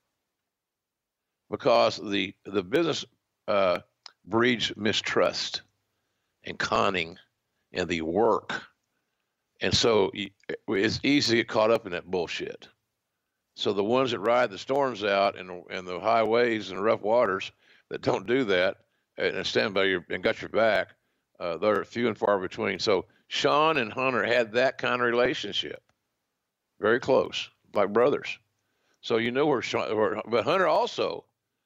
because the business breeds mistrust and conning and the work. And so it's easy to get caught up in that bullshit. So the ones that ride the storms out and the highways and the rough waters that don't do that and stand by and got your back, they're few and far between. So Shawn and Hunter had that kind of relationship, very close, like brothers. So you know where Shawn, but Hunter also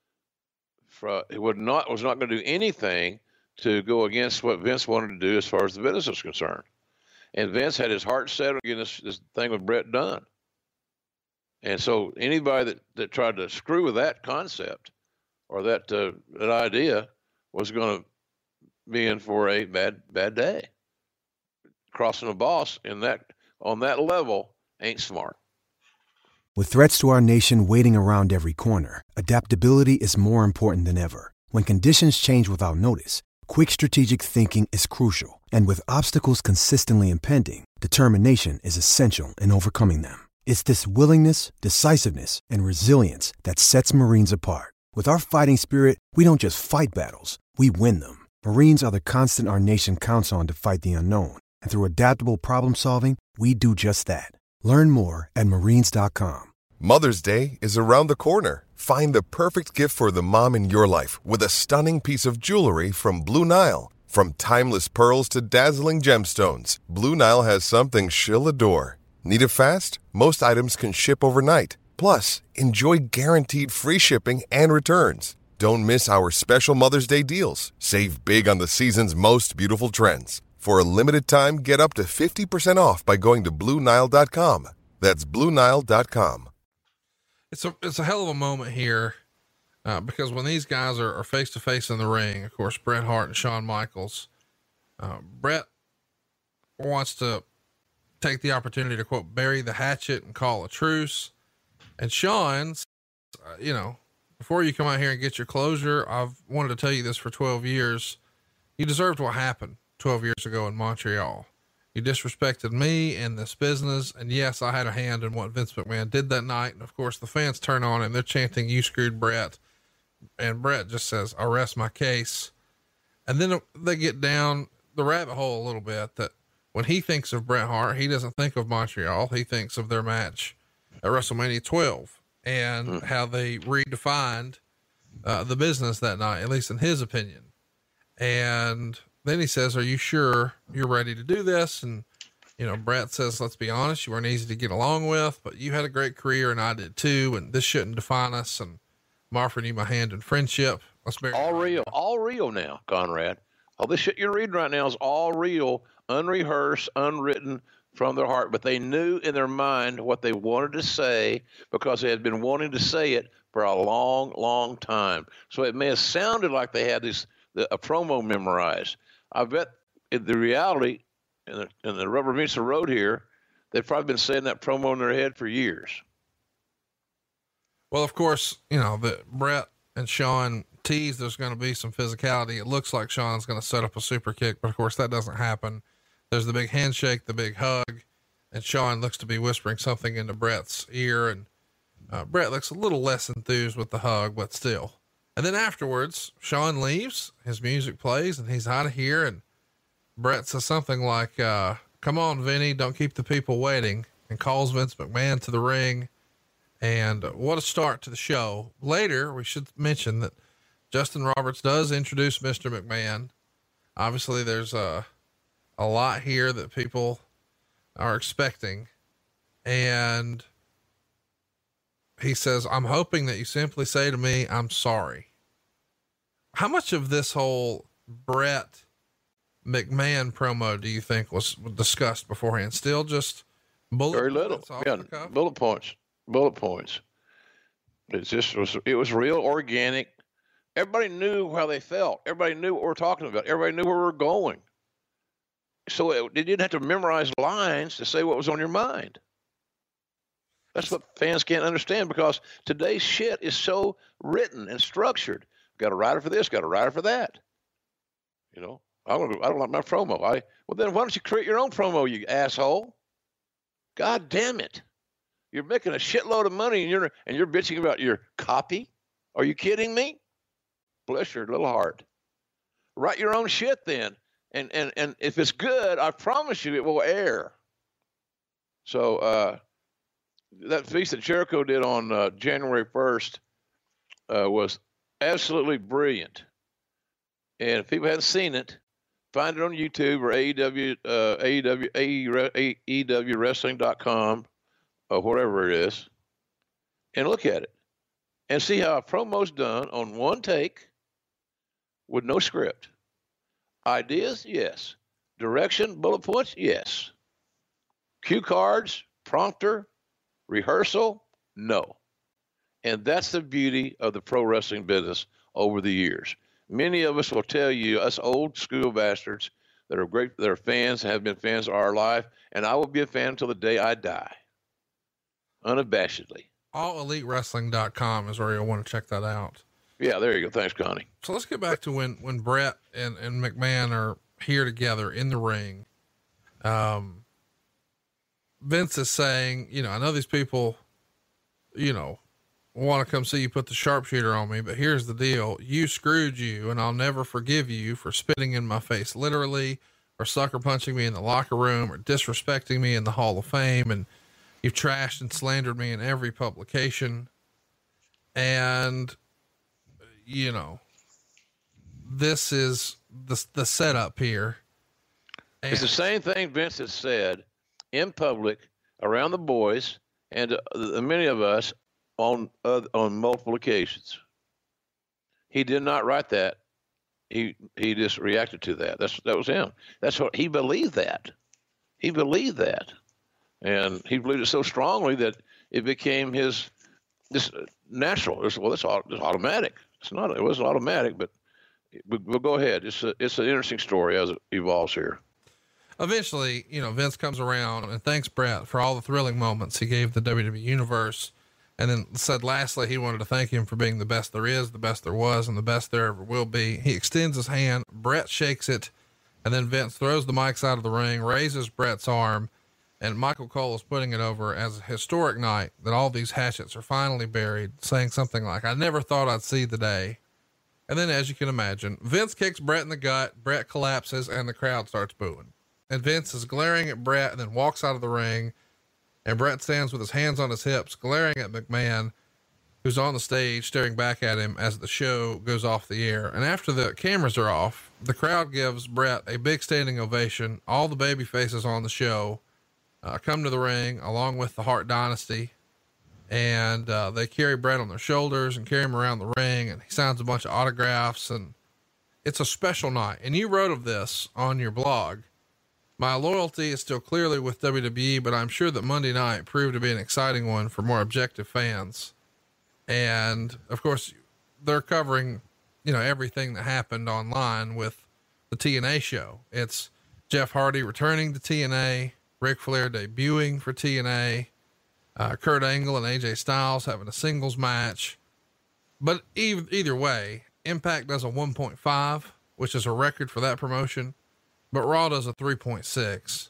was not going to do anything to go against what Vince wanted to do as far as the business was concerned. And Vince had his heart set on getting this thing with Brett done. And so anybody that tried to screw with that concept or that idea was going to be in for a bad day. Crossing a boss on that level ain't smart. With threats to our nation waiting around every corner, adaptability is more important than ever. When conditions change without notice, quick strategic thinking is crucial. And with obstacles consistently impending, determination is essential in overcoming them. It's this willingness, decisiveness, and resilience that sets Marines apart. With our fighting spirit, we don't just fight battles, we win them. Marines are the constant our nation counts on to fight the unknown. And through adaptable problem solving, we do just that. Learn more at Marines.com. Mother's Day is around the corner. Find the perfect gift for the mom in your life with a stunning piece of jewelry from Blue Nile. From timeless pearls to dazzling gemstones, Blue Nile has something she'll adore. Need it fast? Most items can ship overnight. Plus, enjoy guaranteed free shipping and returns. Don't miss our special Mother's Day deals. Save big on the season's most beautiful trends. For a limited time, get up to 50% off by going to BlueNile.com. That's BlueNile.com. It's a hell of a moment here. Because when these guys are face to face in the ring, of course, Bret Hart and Shawn Michaels, Bret wants to take the opportunity to quote, bury the hatchet and call a truce. And Shawn's, before you come out here and get your closure, I've wanted to tell you this for 12 years. You deserved what happened 12 years ago in Montreal. You disrespected me and this business. And yes, I had a hand in what Vince McMahon did that night. And of course the fans turn on and they're chanting, "You screwed Bret." And Bret just says, "I rest my case." And then they get down the rabbit hole a little bit, that when he thinks of Bret Hart, he doesn't think of Montreal. He thinks of their match at WrestleMania 12 and how they redefined the business that night, at least in his opinion. And then he says, are you sure you're ready to do this? And, you know, Bret says, let's be honest, you weren't easy to get along with, but you had a great career and I did too. And this shouldn't define us. And I'm offering you my hand in friendship. All real now, Conrad. All this shit you're reading right now is all real, unrehearsed, unwritten from their heart, but they knew in their mind what they wanted to say because they had been wanting to say it for a long, long time. So it may have sounded like they had a promo memorized. I bet in the reality, in the rubber meets the road here, they've probably been saying that promo in their head for years. Well, of course, you know, that Bret and Shawn teased there's going to be some physicality. It looks like Shawn's going to set up a super kick, but of course that doesn't happen. There's the big handshake, the big hug, and Shawn looks to be whispering something into Bret's ear. And Bret looks a little less enthused with the hug, but still. And then afterwards, Shawn leaves, his music plays, and he's out of here. And Bret says something like, come on, Vinny, don't keep the people waiting, and calls Vince McMahon to the ring. And what a start to the show. Later, we should mention that Justin Roberts does introduce Mr. McMahon. Obviously there's a lot here that people are expecting. And he says, I'm hoping that you simply say to me, I'm sorry. How much of this whole Bret McMahon promo do you think was discussed beforehand? Still just very little. Yeah, bullet points. It was real organic. Everybody knew how they felt. Everybody knew what we're talking about. Everybody knew where we were going. So they didn't have to memorize lines to say what was on your mind. That's what fans can't understand, because today's shit is so written and structured. Got a writer for this, got a writer for that. You know, I don't like my promo. Well, then why don't you create your own promo, you asshole? God damn it. You're making a shitload of money and you're bitching about your copy? Are you kidding me? Bless your little heart. Write your own shit then. And if it's good, I promise you it will air. So, that feast that Jericho did on January 1st was absolutely brilliant. And if people haven't seen it, find it on YouTube or AEWwrestling.com or whatever it is, and look at it and see how a promo's done on one take with no script. Ideas, yes. Direction, bullet points, yes. Cue cards, prompter, rehearsal, no. And that's the beauty of the pro wrestling business over the years. Many of us will tell you, us old school bastards that are fans, have been fans of our life, and I will be a fan until the day I die. Unabashedly. AllEliteWrestling.com is where you'll want to check that out. Yeah, there you go. Thanks, Connie. So let's get back to when Bret and McMahon are here together in the ring. Vince is saying, you know, I know these people, you know, want to come see you put the sharpshooter on me, but here's the deal. You screwed you, and I'll never forgive you for spitting in my face, literally, or sucker punching me in the locker room, or disrespecting me in the Hall of Fame. And you've trashed and slandered me in every publication. And, you know, this is the setup here. And it's the same thing Vince has said in public around the boys and many of us on multiple occasions. He did not write that. He just reacted to that. That was him. That's what he believed. He believed that, and he believed it so strongly that it became his natural. It's automatic. It wasn't automatic, but we'll go ahead. It's an interesting story as it evolves here. Eventually, you know, Vince comes around and thanks Bret for all the thrilling moments he gave the WWE universe. And then said, lastly, he wanted to thank him for being the best there is, the best there was, and the best there ever will be. He extends his hand, Bret shakes it, and then Vince throws the mics out of the ring, raises Bret's arm, and Michael Cole is putting it over as a historic night that all these hatchets are finally buried, saying something like, I never thought I'd see the day. And then, as you can imagine, Vince kicks Bret in the gut, Bret collapses, and the crowd starts booing. And Vince is glaring at Bret and then walks out of the ring. And Bret stands with his hands on his hips, glaring at McMahon, who's on the stage, staring back at him as the show goes off the air. And after the cameras are off, the crowd gives Bret a big standing ovation. All the baby faces on the show come to the ring along with the Hart Dynasty. And they carry Bret on their shoulders and carry him around the ring, and he signs a bunch of autographs, and it's a special night. And you wrote of this on your blog. My loyalty is still clearly with WWE, but I'm sure that Monday night proved to be an exciting one for more objective fans. And of course they're covering, everything that happened online with the TNA show. It's Jeff Hardy returning to TNA, Ric Flair debuting for TNA, Kurt Angle and AJ Styles having a singles match. But either way, Impact does a 1.5, which is a record for that promotion, but Raw does a 3.6.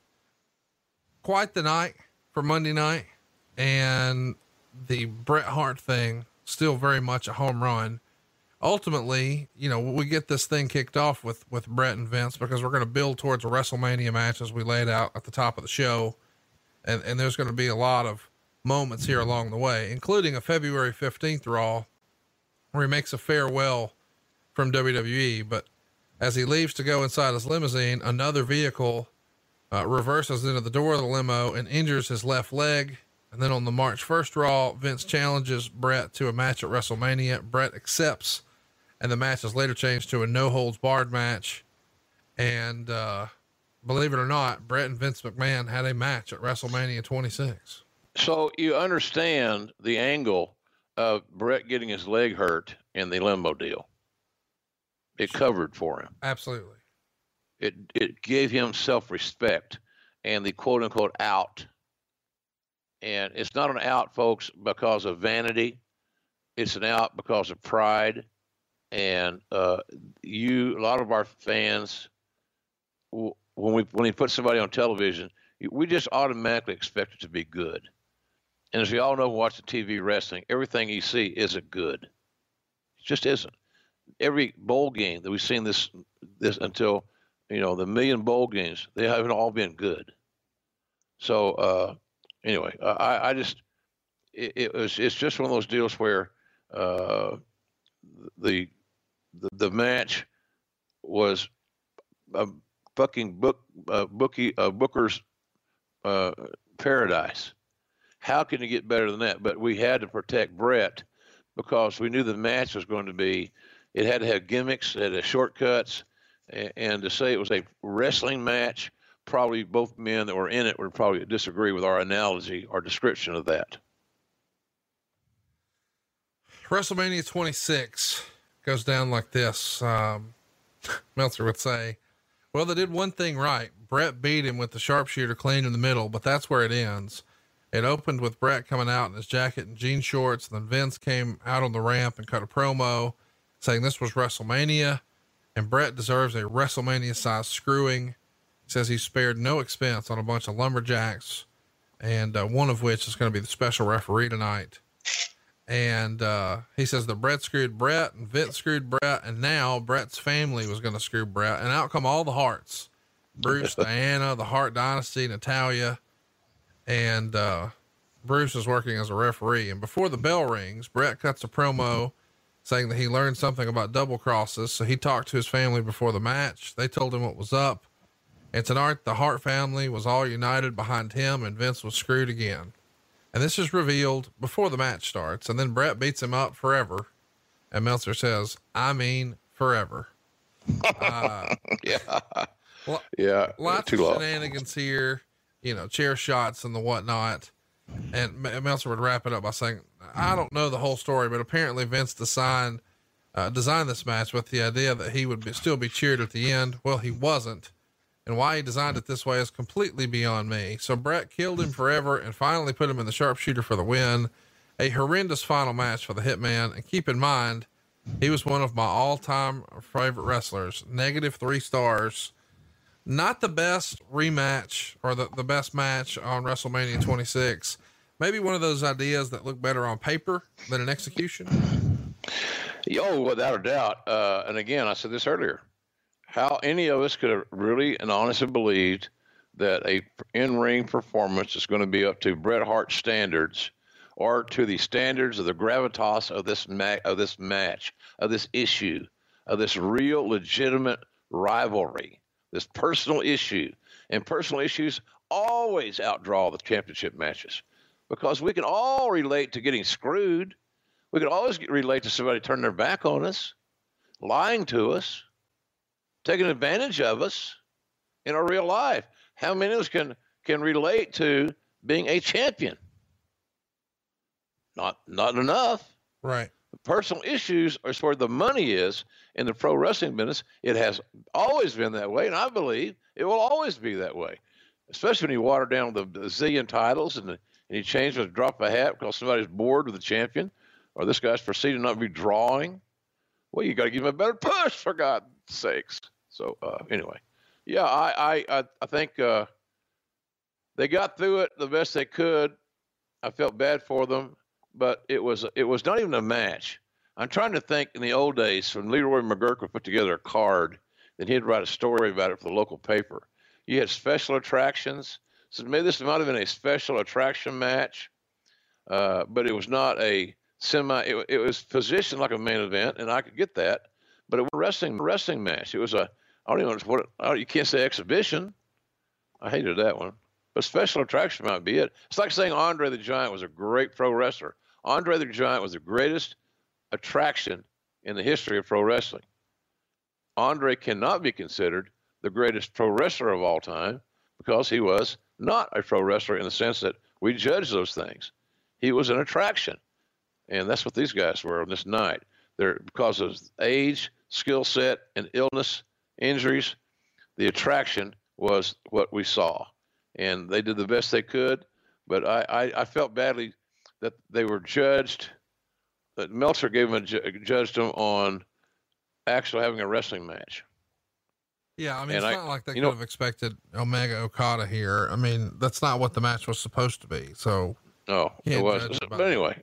Quite the night for Monday night. And the Bret Hart thing, still very much a home run. Ultimately, we get this thing kicked off with Bret and Vince because we're going to build towards a WrestleMania match as we laid out at the top of the show. And there's going to be a lot of moments here along the way, including a February 15th Raw where he makes a farewell from WWE. But as he leaves to go inside his limousine, another vehicle reverses into the door of the limo and injures his left leg. And then on the March 1st Raw, Vince challenges Bret to a match at WrestleMania. Bret accepts, and the match is later changed to a no holds barred match. And, believe it or not, Bret and Vince McMahon had a match at WrestleMania 26. So you understand the angle of Bret getting his leg hurt in the limo deal. It covered for him. Absolutely. It gave him self-respect and the quote unquote out. And it's not an out, folks, because of vanity. It's an out because of pride. And a lot of our fans, when we put somebody on television, we just automatically expect it to be good. And as we all know, watch the TV wrestling, everything you see isn't good. It just isn't. Every bowl game that we've seen this until, the million bowl games, they haven't all been good. So, anyway, it's just one of those deals where, the match was a fucking Booker's paradise. How can you get better than that? But we had to protect Bret because we knew the match was going to be, it had to have gimmicks, it had to have shortcuts, and to say it was a wrestling match, probably both men that were in it would probably disagree with our analogy or description of that. WrestleMania 26 goes down like this. Meltzer would say, well, they did one thing right. Bret beat him with the sharpshooter clean in the middle, but that's where it ends. It opened with Bret coming out in his jacket and jean shorts. And then Vince came out on the ramp and cut a promo saying this was WrestleMania and Bret deserves a WrestleMania size screwing. He says he spared no expense on a bunch of lumberjacks, and one of which is going to be the special referee tonight. And he says that Bret screwed Bret and Vince screwed Bret, and now Bret's family was going to screw Bret, and out come all the Harts, Bruce, Diana, the Hart Dynasty, Natalia, and Bruce is working as a referee. And before the bell rings, Bret cuts a promo saying that he learned something about double crosses. So he talked to his family before the match. They told him what was up. And tonight the Hart family was all united behind him, and Vince was screwed again. And this is revealed before the match starts. And then Bret beats him up forever. And Meltzer says, I mean, forever. Yeah. Lots of shenanigans here, chair shots and the whatnot. And Meltzer would wrap it up by saying, I don't know the whole story, but apparently Vince designed this match with the idea that he would still be cheered at the end. Well, he wasn't. And why he designed it this way is completely beyond me. So Bret killed him forever and finally put him in the sharpshooter for the win. A horrendous final match for the Hitman. And keep in mind, he was one of my all-time favorite wrestlers. -3 stars. Not the best rematch or the best match on WrestleMania 26. Maybe one of those ideas that look better on paper than in execution. Oh, without a doubt. And again, I said this earlier. How any of us could have really and honestly believed that a in-ring performance is going to be up to Bret Hart standards, or to the standards of the gravitas of this match, of this issue, of this real legitimate rivalry, this personal issue. And personal issues always outdraw the championship matches, because we can all relate to getting screwed. We can always relate to somebody turning their back on us, lying to us, taking advantage of us in our real life. How many of us can relate to being a champion? Not enough. Right. Personal issues are where the money is in the pro wrestling business. It has always been that way, and I believe it will always be that way, especially when you water down the zillion titles and you change with a drop of a hat because somebody's bored with the champion, or this guy's proceeding not to be drawing. Well, you got to give him a better push, for God's sakes. So anyway, yeah, I think they got through it the best they could. I felt bad for them, but it was not even a match. I'm trying to think in the old days when Leroy McGurk would put together a card, then he'd write a story about it for the local paper. You had special attractions. So maybe this might have been a special attraction match, but it was not a it was positioned like a main event, and I could get that, but it was a wrestling match. It was I don't even know you can't say exhibition. I hated that one. But special attraction might be it. It's like saying Andre the Giant was a great pro wrestler. Andre the Giant was the greatest attraction in the history of pro wrestling. Andre cannot be considered the greatest pro wrestler of all time because he was not a pro wrestler in the sense that we judge those things. He was an attraction. And that's what these guys were on this night. They're, because of age, skill set, and illness, injuries, the attraction was what we saw. And they did the best they could, but I felt badly that they were judged, that Meltzer judged them on actually having a wrestling match. Yeah, I mean, it's not like they could have expected Omega Okada here. I mean, that's not what the match was supposed to be. So, no, it wasn't. But anyway,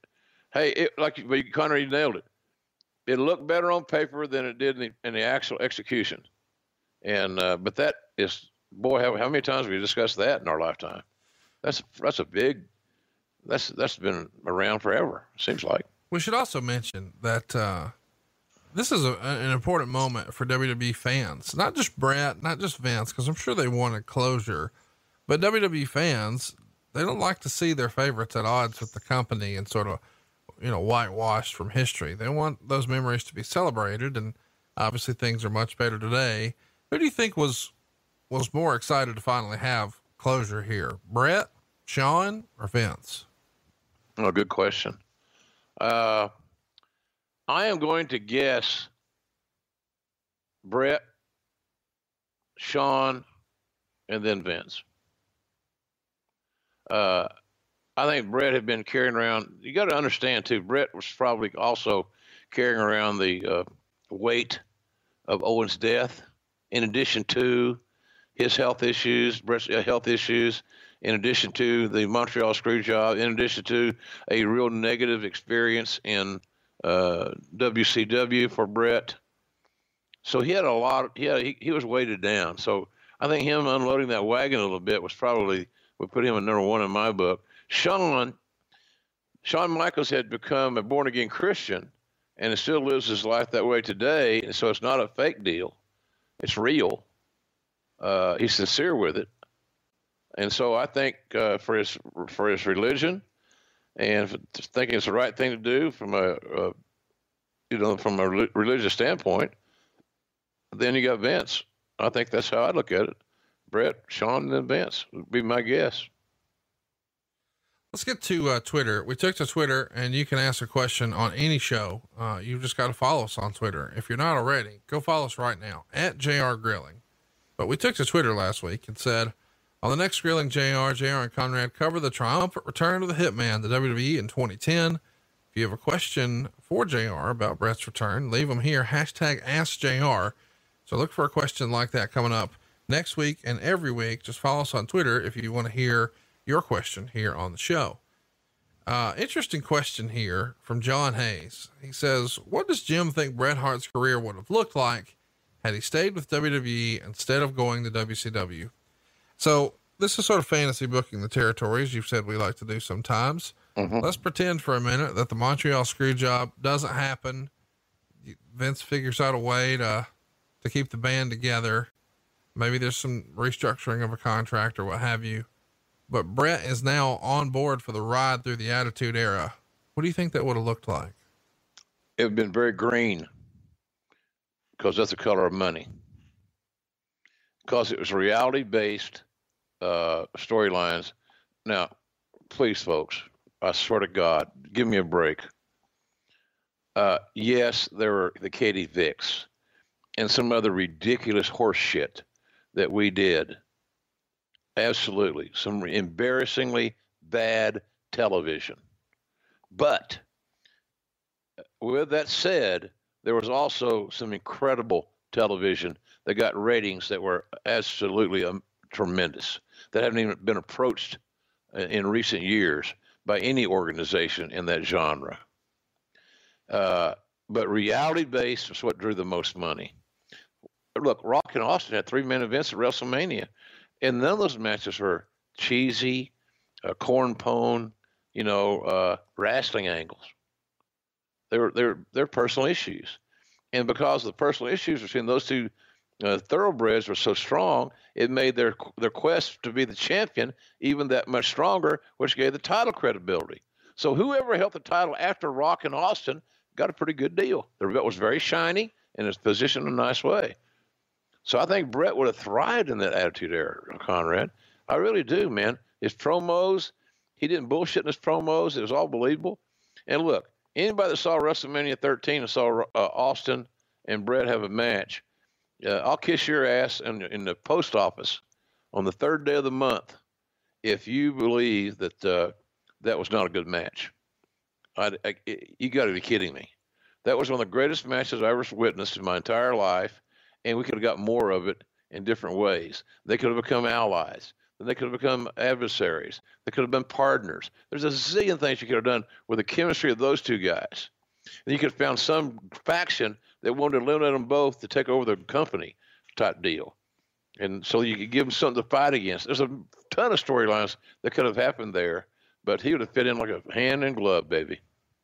Conor, you nailed it. It looked better on paper than it did in the actual execution. And but that is, boy, how many times have we discussed that in our lifetime? That's been around forever. Seems like. We should also mention that this is an important moment for WWE fans, not just Bret, not just Vince, because I'm sure they wanted closure, but WWE fans, they don't like to see their favorites at odds with the company and sort of, whitewashed from history. They want those memories to be celebrated, and obviously things are much better today. Who do you think was more excited to finally have closure here? Bret, Shawn, or Vince? Oh, good question. I am going to guess Bret, Shawn, and then Vince. I think Bret had been carrying around, you got to understand too, Bret was probably also carrying around the weight of Owen's death, in addition to his health issues, Bret's health issues, in addition to the Montreal screw job, in addition to a real negative experience in WCW for Bret. So he had a lot, he was weighted down. So I think him unloading that wagon a little bit would put him at number one in my book. Shawn Michaels had become a born again Christian and still lives his life that way today. And so it's not a fake deal. It's real. He's sincere with it. And so I think for his religion and thinking it's the right thing to do from a religious standpoint, then you got Vince. I think that's how I look at it. Bret, Shawn, and then Vince would be my guess. Let's get to Twitter. We took to Twitter, and you can ask a question on any show. You've just got to follow us on Twitter. If you're not already, go follow us right now at JR Grilling. But we took to Twitter last week and said, on the next Grilling, JR and Conrad cover the triumphant return of the Hitman to WWE in 2010. If you have a question for JR about Bret's return, leave them here. Hashtag AskJR. So look for a question like that coming up next week and every week. Just follow us on Twitter if you want to hear your question here on the show. Interesting question here from John Hayes. He says, what does Jim think Bret Hart's career would have looked like had he stayed with WWE instead of going to WCW? So this is sort of fantasy booking the territory, as you've said we like to do sometimes. Let's pretend for a minute that the Montreal screw job doesn't happen. Vince figures out a way to keep the band together. Maybe there's some restructuring of a contract or what have you, but Bret is now on board for the ride through the Attitude Era. What do you think that would have looked like? It would have been very green, because that's the color of money. Because it was reality-based storylines. Now, please, folks, I swear to God, give me a break. Yes, there were the Katie Vicks and some other ridiculous horse shit that we did. Absolutely. Some embarrassingly bad television. But with that said, there was also some incredible television that got ratings that were absolutely tremendous, that haven't even been approached in recent years by any organization in that genre. But reality-based was what drew the most money. Look, Rock and Austin had 3-man events at WrestleMania, and none of those matches were cheesy, corn-pone, wrestling angles. They're personal issues. And because the personal issues between those two thoroughbreds were so strong, it made their quest to be the champion even that much stronger, which gave the title credibility. So whoever held the title after Rock and Austin got a pretty good deal. The belt was very shiny and it's positioned in a nice way. So I think Bret would have thrived in that Attitude Era, Conrad. I really do, man. His promos, he didn't bullshit in his promos. It was all believable. And look, anybody that saw WrestleMania 13 and saw Austin and Bret have a match, I'll kiss your ass in the post office on the 3rd day of the month if you believe that that was not a good match. You got to be kidding me. That was one of the greatest matches I ever witnessed in my entire life, and we could have got more of it in different ways. They could have become allies. Then they could have become adversaries. They could have been partners. There's a zillion things you could have done with the chemistry of those two guys. And you could have found some faction that wanted to eliminate them both to take over the company type deal. And so you could give them something to fight against. There's a ton of storylines that could have happened there, but he would have fit in like a hand in glove, baby.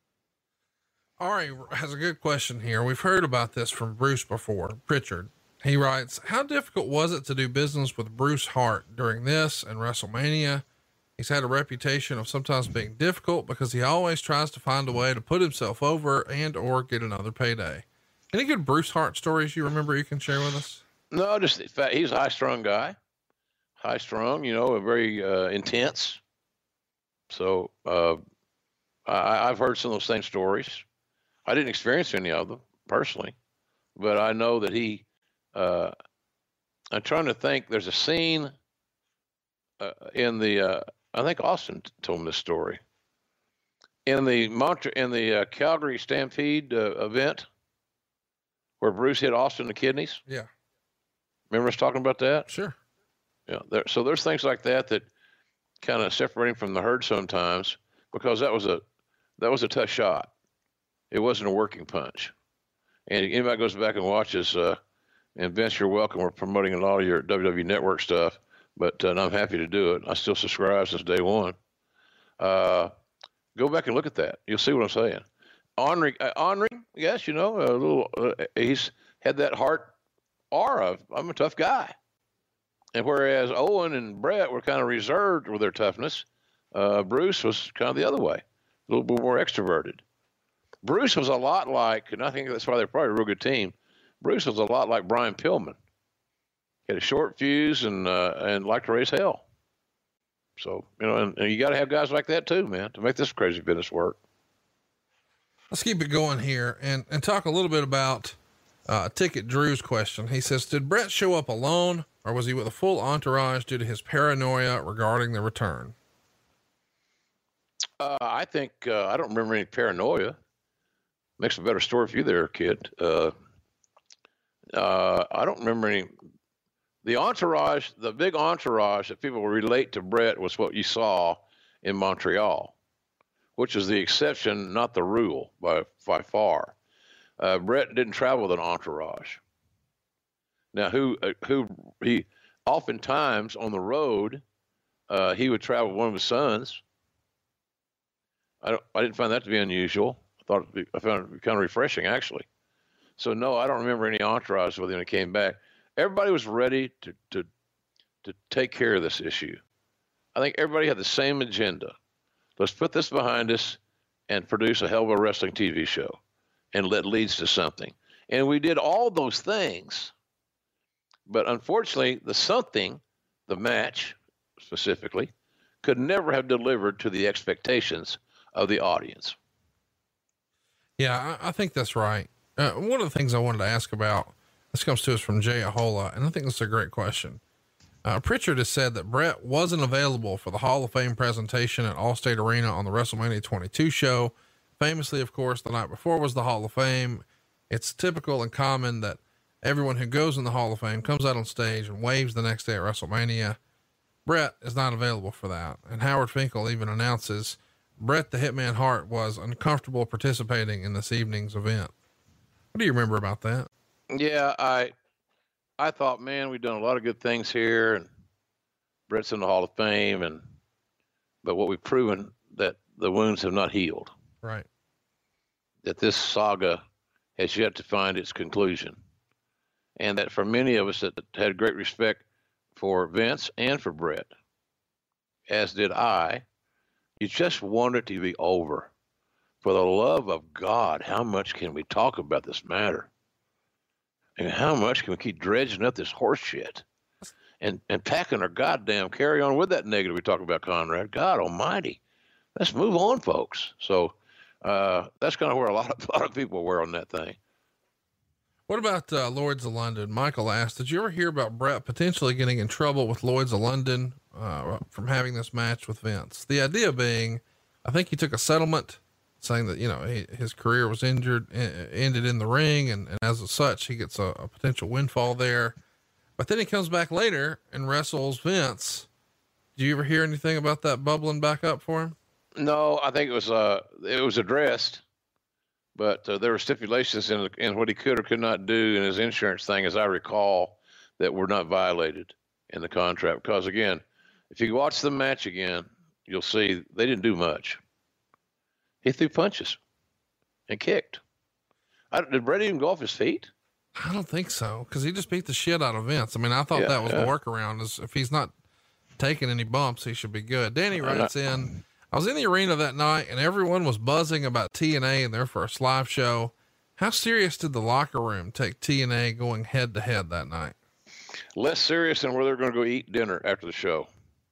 Ari has a good question here. We've heard about this from Bruce before. Pritchard. He writes, how difficult was it to do business with Bruce Hart during this and WrestleMania? He's had a reputation of sometimes being difficult because he always tries to find a way to put himself over and or get another payday. Any good Bruce Hart stories you remember you can share with us? No, just the fact he's a high-strung guy. High-strung, very intense. So I've heard some of those same stories. I didn't experience any of them personally, but I know that he, I'm trying to think, there's a scene in the, I think Austin told me this story. In the Calgary Stampede event where Bruce hit Austin in the kidneys. Yeah. Remember us talking about that? Sure. Yeah. So there's things like that kind of separate him from the herd sometimes, because that was a tough shot. It wasn't a working punch. And anybody goes back and watches, and Vince, you're welcome. We're promoting a lot of your WWE Network stuff, but I'm happy to do it. I still subscribe since day one. Go back and look at that. You'll see what I'm saying. Henry, yes, he's had that Hart aura. I'm a tough guy. And whereas Owen and Bret were kind of reserved with their toughness, Bruce was kind of the other way, a little bit more extroverted. Bruce was a lot like, and I think that's why they're probably a real good team. Bruce was a lot like Brian Pillman. He had a short fuse and liked to raise hell. So, and you got to have guys like that too, man, to make this crazy business work. Let's keep it going here and talk a little bit about Ticket Drew's question. He says, did Bret show up alone, or was he with a full entourage due to his paranoia regarding the return? I think, I don't remember any paranoia. Makes a better story for you there, kid. I don't remember any. The entourage, the big entourage that people relate to Bret was what you saw in Montreal, which is the exception, not the rule by far. Bret didn't travel with an entourage. Now, he oftentimes on the road, he would travel with one of his sons. I didn't find that to be unusual. I found it kind of refreshing, actually. So no, I don't remember any entourage with him when he came back. Everybody was ready to take care of this issue. I think everybody had the same agenda. Let's put this behind us and produce a hell of a wrestling TV show, and that leads to something. And we did all those things, but unfortunately, the match specifically, could never have delivered to the expectations of the audience. Yeah, I think that's right. One of the things I wanted to ask about, this comes to us from Jay Ahola, and I think this is a great question. Pritchard has said that Bret wasn't available for the Hall of Fame presentation at Allstate Arena on the WrestleMania 22 show. Famously, of course, the night before was the Hall of Fame. It's typical and common that everyone who goes in the Hall of Fame comes out on stage and waves the next day at WrestleMania. Bret is not available for that. And Howard Finkel even announces Bret the Hitman Hart was uncomfortable participating in this evening's event. What do you remember about that? Yeah, I thought, man, we've done a lot of good things here, and Bret's in the Hall of Fame, but what we've proven that the wounds have not healed. Right. That this saga has yet to find its conclusion. And that for many of us that had great respect for Vince and for Bret, as did I, you just want it to be over. For the love of God, how much can we talk about this matter? And how much can we keep dredging up this horse shit and packing our goddamn carry on with that negative we talk about, Conrad? God almighty. Let's move on, folks. So that's kind of where a lot of people were on that thing. What about Lloyd's of London? Michael asked, did you ever hear about Bret potentially getting in trouble with Lloyd's of London from having this match with Vince? The idea being, I think he took a settlement saying that, his career was ended in the ring. And as such, he gets a potential windfall there, but then he comes back later and wrestles Vince. Do you ever hear anything about that bubbling back up for him? No, I think it was addressed, but there were stipulations in what he could or could not do in his insurance thing, as I recall, that were not violated in the contract. Because again, if you watch the match again, you'll see they didn't do much. He threw punches and kicked. Did Bret even go off his feet? I don't think so, because he just beat the shit out of Vince. I mean, I thought that was the workaround, is if he's not taking any bumps, he should be good. Danny writes in, I was in the arena that night and everyone was buzzing about TNA and their first live show. How serious did the locker room take TNA going head to head that night? Less serious than where they're going to go eat dinner after the show.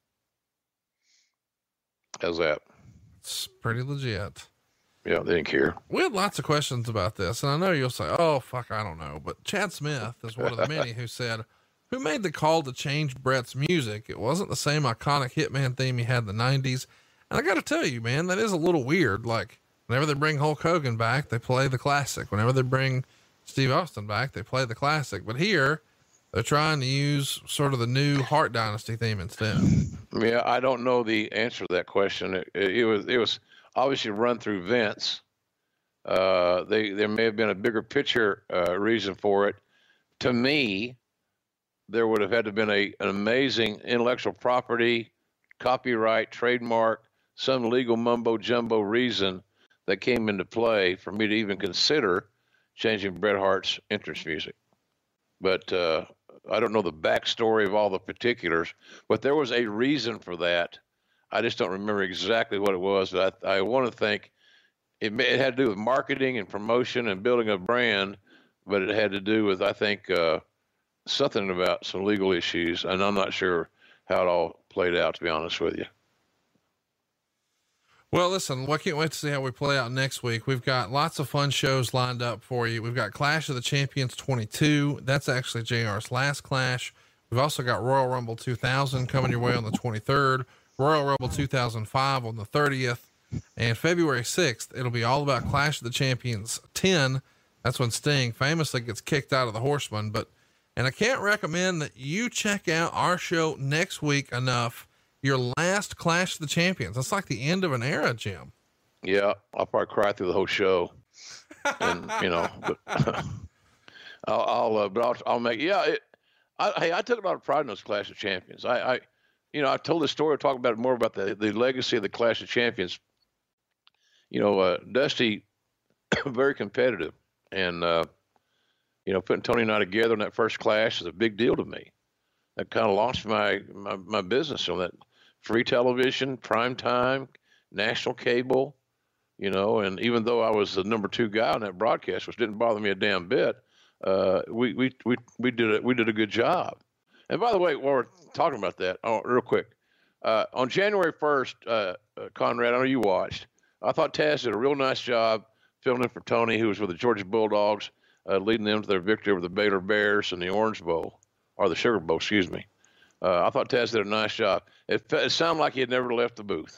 How's that? It's pretty legit. Yeah, they didn't care. We had lots of questions about this, and I know you'll say, oh, fuck, I don't know. But Chad Smith is one of the many who said, who made the call to change Bret's music? It wasn't the same iconic Hitman theme he had in the 90s. And I got to tell you, man, that is a little weird. Like, whenever they bring Hulk Hogan back, they play the classic. Whenever they bring Steve Austin back, they play the classic. But here, they're trying to use sort of the new Hart Dynasty theme instead. Yeah, I don't know the answer to that question. It was obviously run through Vince. There may have been a bigger picture reason for it. To me, there would have had to have been an amazing intellectual property, copyright, trademark, some legal mumbo jumbo reason that came into play for me to even consider changing Bret Hart's entrance music. But I don't know the backstory of all the particulars, but there was a reason for that. I just don't remember exactly what it was. But I want to think it had to do with marketing and promotion and building a brand, but it had to do with, I think, something about some legal issues, and I'm not sure how it all played out, to be honest with you. Well, listen, I can't wait to see how we play out next week. We've got lots of fun shows lined up for you. We've got Clash of the Champions 22. That's actually JR's last Clash. We've also got Royal Rumble 2000 coming your way on the 23rd, Royal Rumble 2005 on the 30th, and February 6th, it'll be all about Clash of the Champions 10. That's when Sting famously gets kicked out of the Horseman. And I can't recommend that you check out our show next week enough. Your last Clash of the Champions. That's like the end of an era, Jim. Yeah, I'll probably cry through the whole show, and but I'll make. Yeah, I took a lot of pride in those Clash of Champions. I told this story. I talk about it more about the legacy of the Clash of Champions. Dusty, very competitive, and putting Tony and I together in that first Clash is a big deal to me. That kind of launched my business on that free television, prime time, national cable. And even though I was the number 2 guy on that broadcast, which didn't bother me a damn bit, we did a good job. And by the way, while we're talking about that, real quick, on January 1st, Conrad, I know you watched. I thought Taz did a real nice job filling in for Tony, who was with the Georgia Bulldogs, leading them to their victory over the Baylor Bears in the Orange Bowl, or the Sugar Bowl, excuse me. I thought Taz did a nice job. It sounded like he had never left the booth.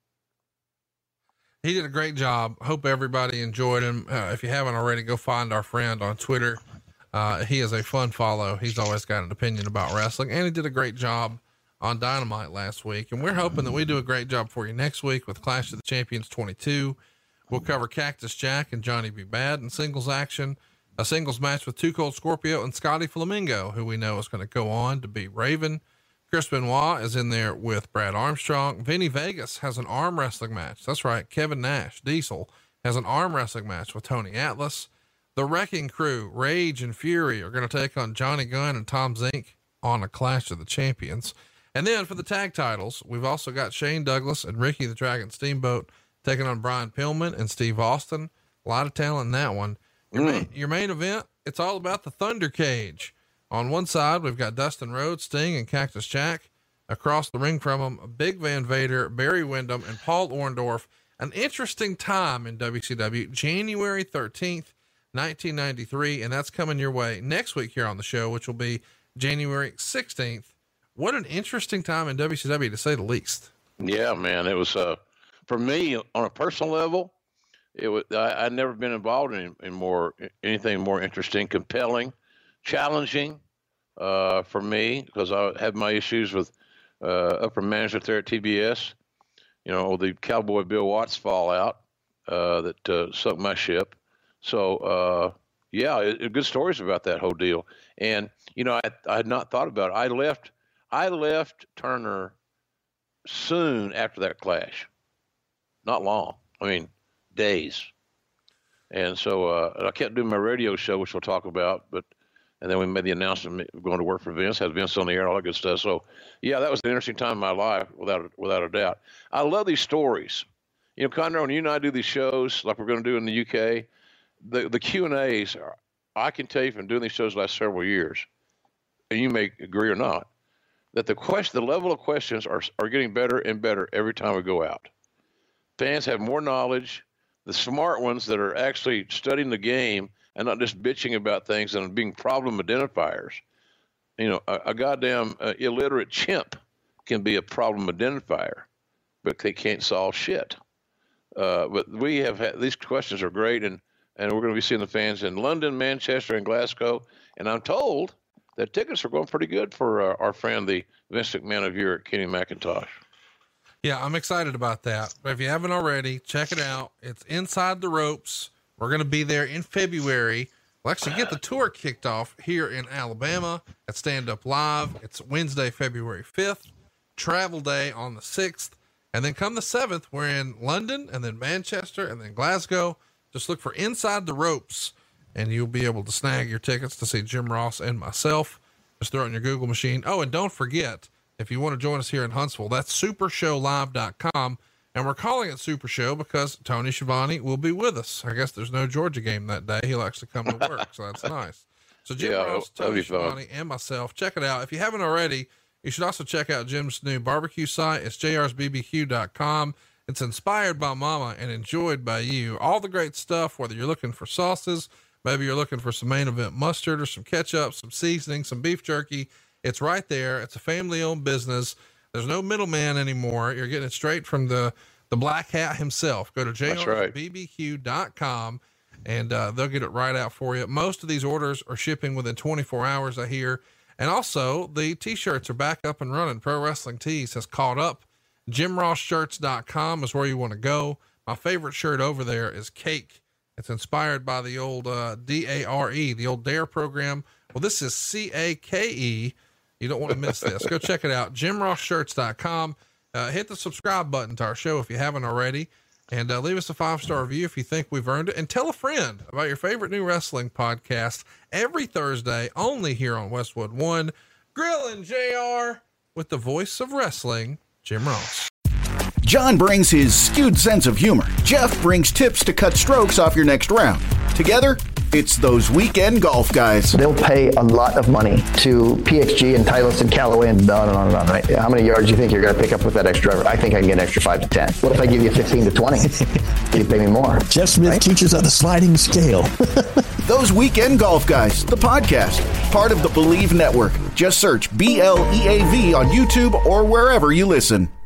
He did a great job. Hope everybody enjoyed him. If you haven't already, go find our friend on Twitter. He is a fun follow. He's always got an opinion about wrestling, and he did a great job on Dynamite last week. And we're hoping that we do a great job for you next week with Clash of the Champions 22. We'll cover Cactus Jack and Johnny B. Bad in singles action, a singles match with Too Cold Scorpio and Scotty Flamingo, who we know is going to go on to beat Raven. Chris Benoit is in there with Brad Armstrong. Vinny Vegas has an arm wrestling match. That's right. Kevin Nash, Diesel, has an arm wrestling match with Tony Atlas. The Wrecking Crew, Rage and Fury, are going to take on Johnny Gunn and Tom Zink on a Clash of the Champions. And then for the tag titles, we've also got Shane Douglas and Ricky the Dragon Steamboat taking on Brian Pillman and Steve Austin. A lot of talent in that one. Your main event, it's all about the Thunder Cage. On one side, we've got Dustin Rhodes, Sting, and Cactus Jack. Across the ring from them, Big Van Vader, Barry Windham, and Paul Orndorff. An interesting time in WCW, January 13th, 1993, and that's coming your way next week here on the show, which will be January 16th. What an interesting time in WCW, to say the least. Yeah, man. It was, for me, on a personal level, I'd never been involved in anything more interesting, compelling, challenging for me, because I had my issues with upper management there at TBS. The Cowboy Bill Watts fallout that sunk my ship. So good stories about that whole deal. And I had not thought about it. I left Turner soon after that Clash. Not long. I mean, days. And so I kept doing my radio show, which we'll talk about, and then we made the announcement of going to work for Vince, had Vince on the air, all that good stuff. So, yeah, that was an interesting time in my life, without a doubt. I love these stories. Conrad, when you and I do these shows, like we're going to do in the UK, the Q&As, I can tell you from doing these shows the last several years, and you may agree or not, that the level of questions are getting better and better every time we go out. Fans have more knowledge. The smart ones that are actually studying the game and not just bitching about things and being problem identifiers. A goddamn illiterate chimp can be a problem identifier, but they can't solve shit. But we have had, these questions are great, and we're going to be seeing the fans in London, Manchester, and Glasgow. And I'm told that tickets are going pretty good for our friend, the Vince McMahon of Europe, Kenny McIntosh. Yeah, I'm excited about that. But if you haven't already, check it out. It's Inside the Ropes. We're going to be there in February. We'll actually get the tour kicked off here in Alabama at Stand Up Live. It's Wednesday, February 5th, travel day on the 6th. And then come the 7th, we're in London and then Manchester and then Glasgow. Just look for Inside the Ropes and you'll be able to snag your tickets to see Jim Ross and myself. Just throw it in your Google machine. Oh, and don't forget, if you want to join us here in Huntsville, that's supershowlive.com. And we're calling it Super Show because Tony Schiavone will be with us. I guess there's no Georgia game that day. He'll actually come to work. So that's nice. So Jim Ross, Tony Schiavone, and myself, check it out. If you haven't already, you should also check out Jim's new barbecue site. It's jrsbbq.com. It's inspired by Mama and enjoyed by you. All the great stuff, whether you're looking for sauces, maybe you're looking for some Main Event mustard or some ketchup, some seasoning, some beef jerky. It's right there. It's a family owned business. There's no middleman anymore. You're getting it straight from the black hat himself. Go to jrsbbq.com and they'll get it right out for you. Most of these orders are shipping within 24 hours, I hear. And also the t-shirts are back up and running. Pro Wrestling Tees has caught up. JimRossShirts.com is where you want to go. My favorite shirt over there is Cake. It's inspired by the old DARE, the old DARE program. Well, this is CAKE. You don't want to miss this. Go check it out. JimRossShirts.com. Hit the subscribe button to our show if you haven't already, and leave us a 5-star review if you think we've earned it, and tell a friend about your favorite new wrestling podcast every Thursday, only here on Westwood One. Grillin' JR with the voice of wrestling, Jim Ross. John brings his skewed sense of humor. Jeff brings tips to cut strokes off your next round. Together, it's those weekend golf guys. They'll pay a lot of money to PXG and Titleist and Callaway and on and on and on, right? How many yards do you think you're going to pick up with that extra driver? I think I can get an extra 5 to 10. What if I give you 15 to 20? You pay me more. Jeff Smith teaches on the sliding scale. Those weekend golf guys, the podcast, part of the Believe Network. Just search BLEAV on YouTube or wherever you listen.